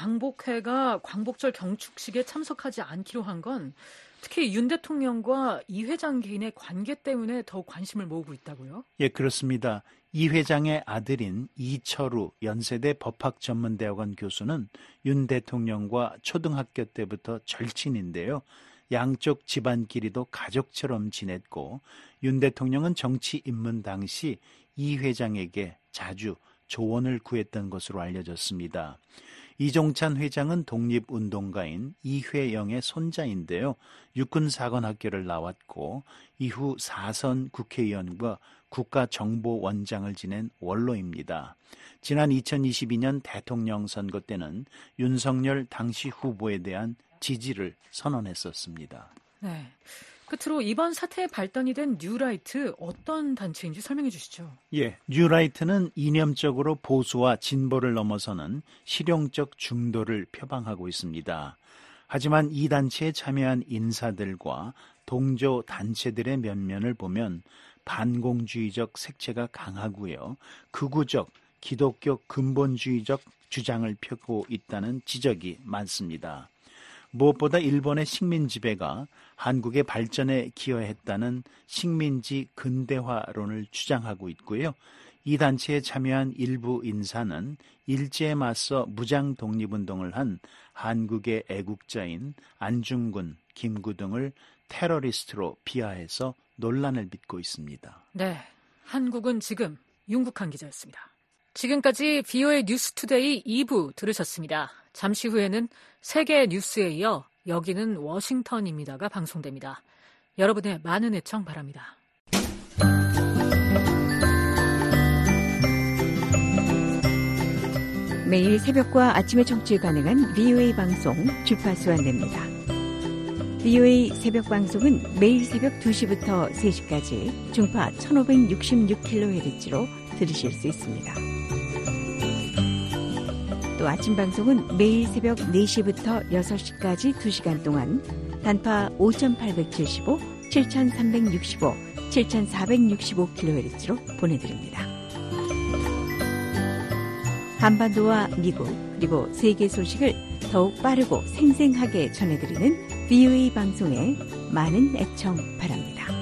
광복회가 광복절 경축식에 참석하지 않기로 한 건 특히 윤 대통령과 이 회장 개인의 관계 때문에 더욱 관심을 모으고 있다고요? 예, 그렇습니다. 이 회장의 아들인 이철우 연세대 법학전문대학원 교수는 윤 대통령과 초등학교 때부터 절친인데요. 양쪽 집안끼리도 가족처럼 지냈고 윤 대통령은 정치 입문 당시 이 회장에게 자주 조언을 구했던 것으로 알려졌습니다. 이종찬 회장은 독립운동가인 이회영의 손자인데요. 육군사관학교를 나왔고 이후 사선 국회의원과 국가정보원장을 지낸 원로입니다. 지난 이천이십이 년 대통령 선거 때는 윤석열 당시 후보에 대한 지지를 선언했었습니다. 네. 끝으로 이번 사태의 발단이 된 뉴라이트 어떤 단체인지 설명해 주시죠. 예, 뉴라이트는 이념적으로 보수와 진보를 넘어서는 실용적 중도를 표방하고 있습니다. 하지만 이 단체에 참여한 인사들과 동조 단체들의 면면을 보면 반공주의적 색채가 강하고요. 극우적 기독교 근본주의적 주장을 펴고 있다는 지적이 많습니다. 무엇보다 일본의 식민 지배가 한국의 발전에 기여했다는 식민지 근대화론을 주장하고 있고요. 이 단체에 참여한 일부 인사는 일제에 맞서 무장 독립운동을 한 한국의 애국자인 안중근, 김구 등을 테러리스트로 비하해서 논란을 빚고 있습니다. 네, 한국은 지금 윤국한 기자였습니다. 지금까지 비오에이 뉴스투데이 이 부 들으셨습니다. 잠시 후에는 세계 뉴스에 이어 여기는 워싱턴입니다가 방송됩니다. 여러분의 많은 애청 바랍니다. 매일 새벽과 아침에 청취 가능한 비오에이 방송 주파수 안내입니다. 비오에이 새벽 방송은 매일 새벽 두 시부터 세 시까지 중파 천오백육십육 킬로헤르츠로 들으실 수 있습니다. 또 아침 방송은 매일 새벽 네 시부터 여섯 시까지 두 시간 동안 단파 오천팔백칠십오, 칠천삼백육십오, 칠천사백육십오 킬로헤르츠로 보내드립니다. 한반도와 미국 그리고 세계 소식을 더욱 빠르고 생생하게 전해드리는 비오에이 방송에 많은 애청 바랍니다.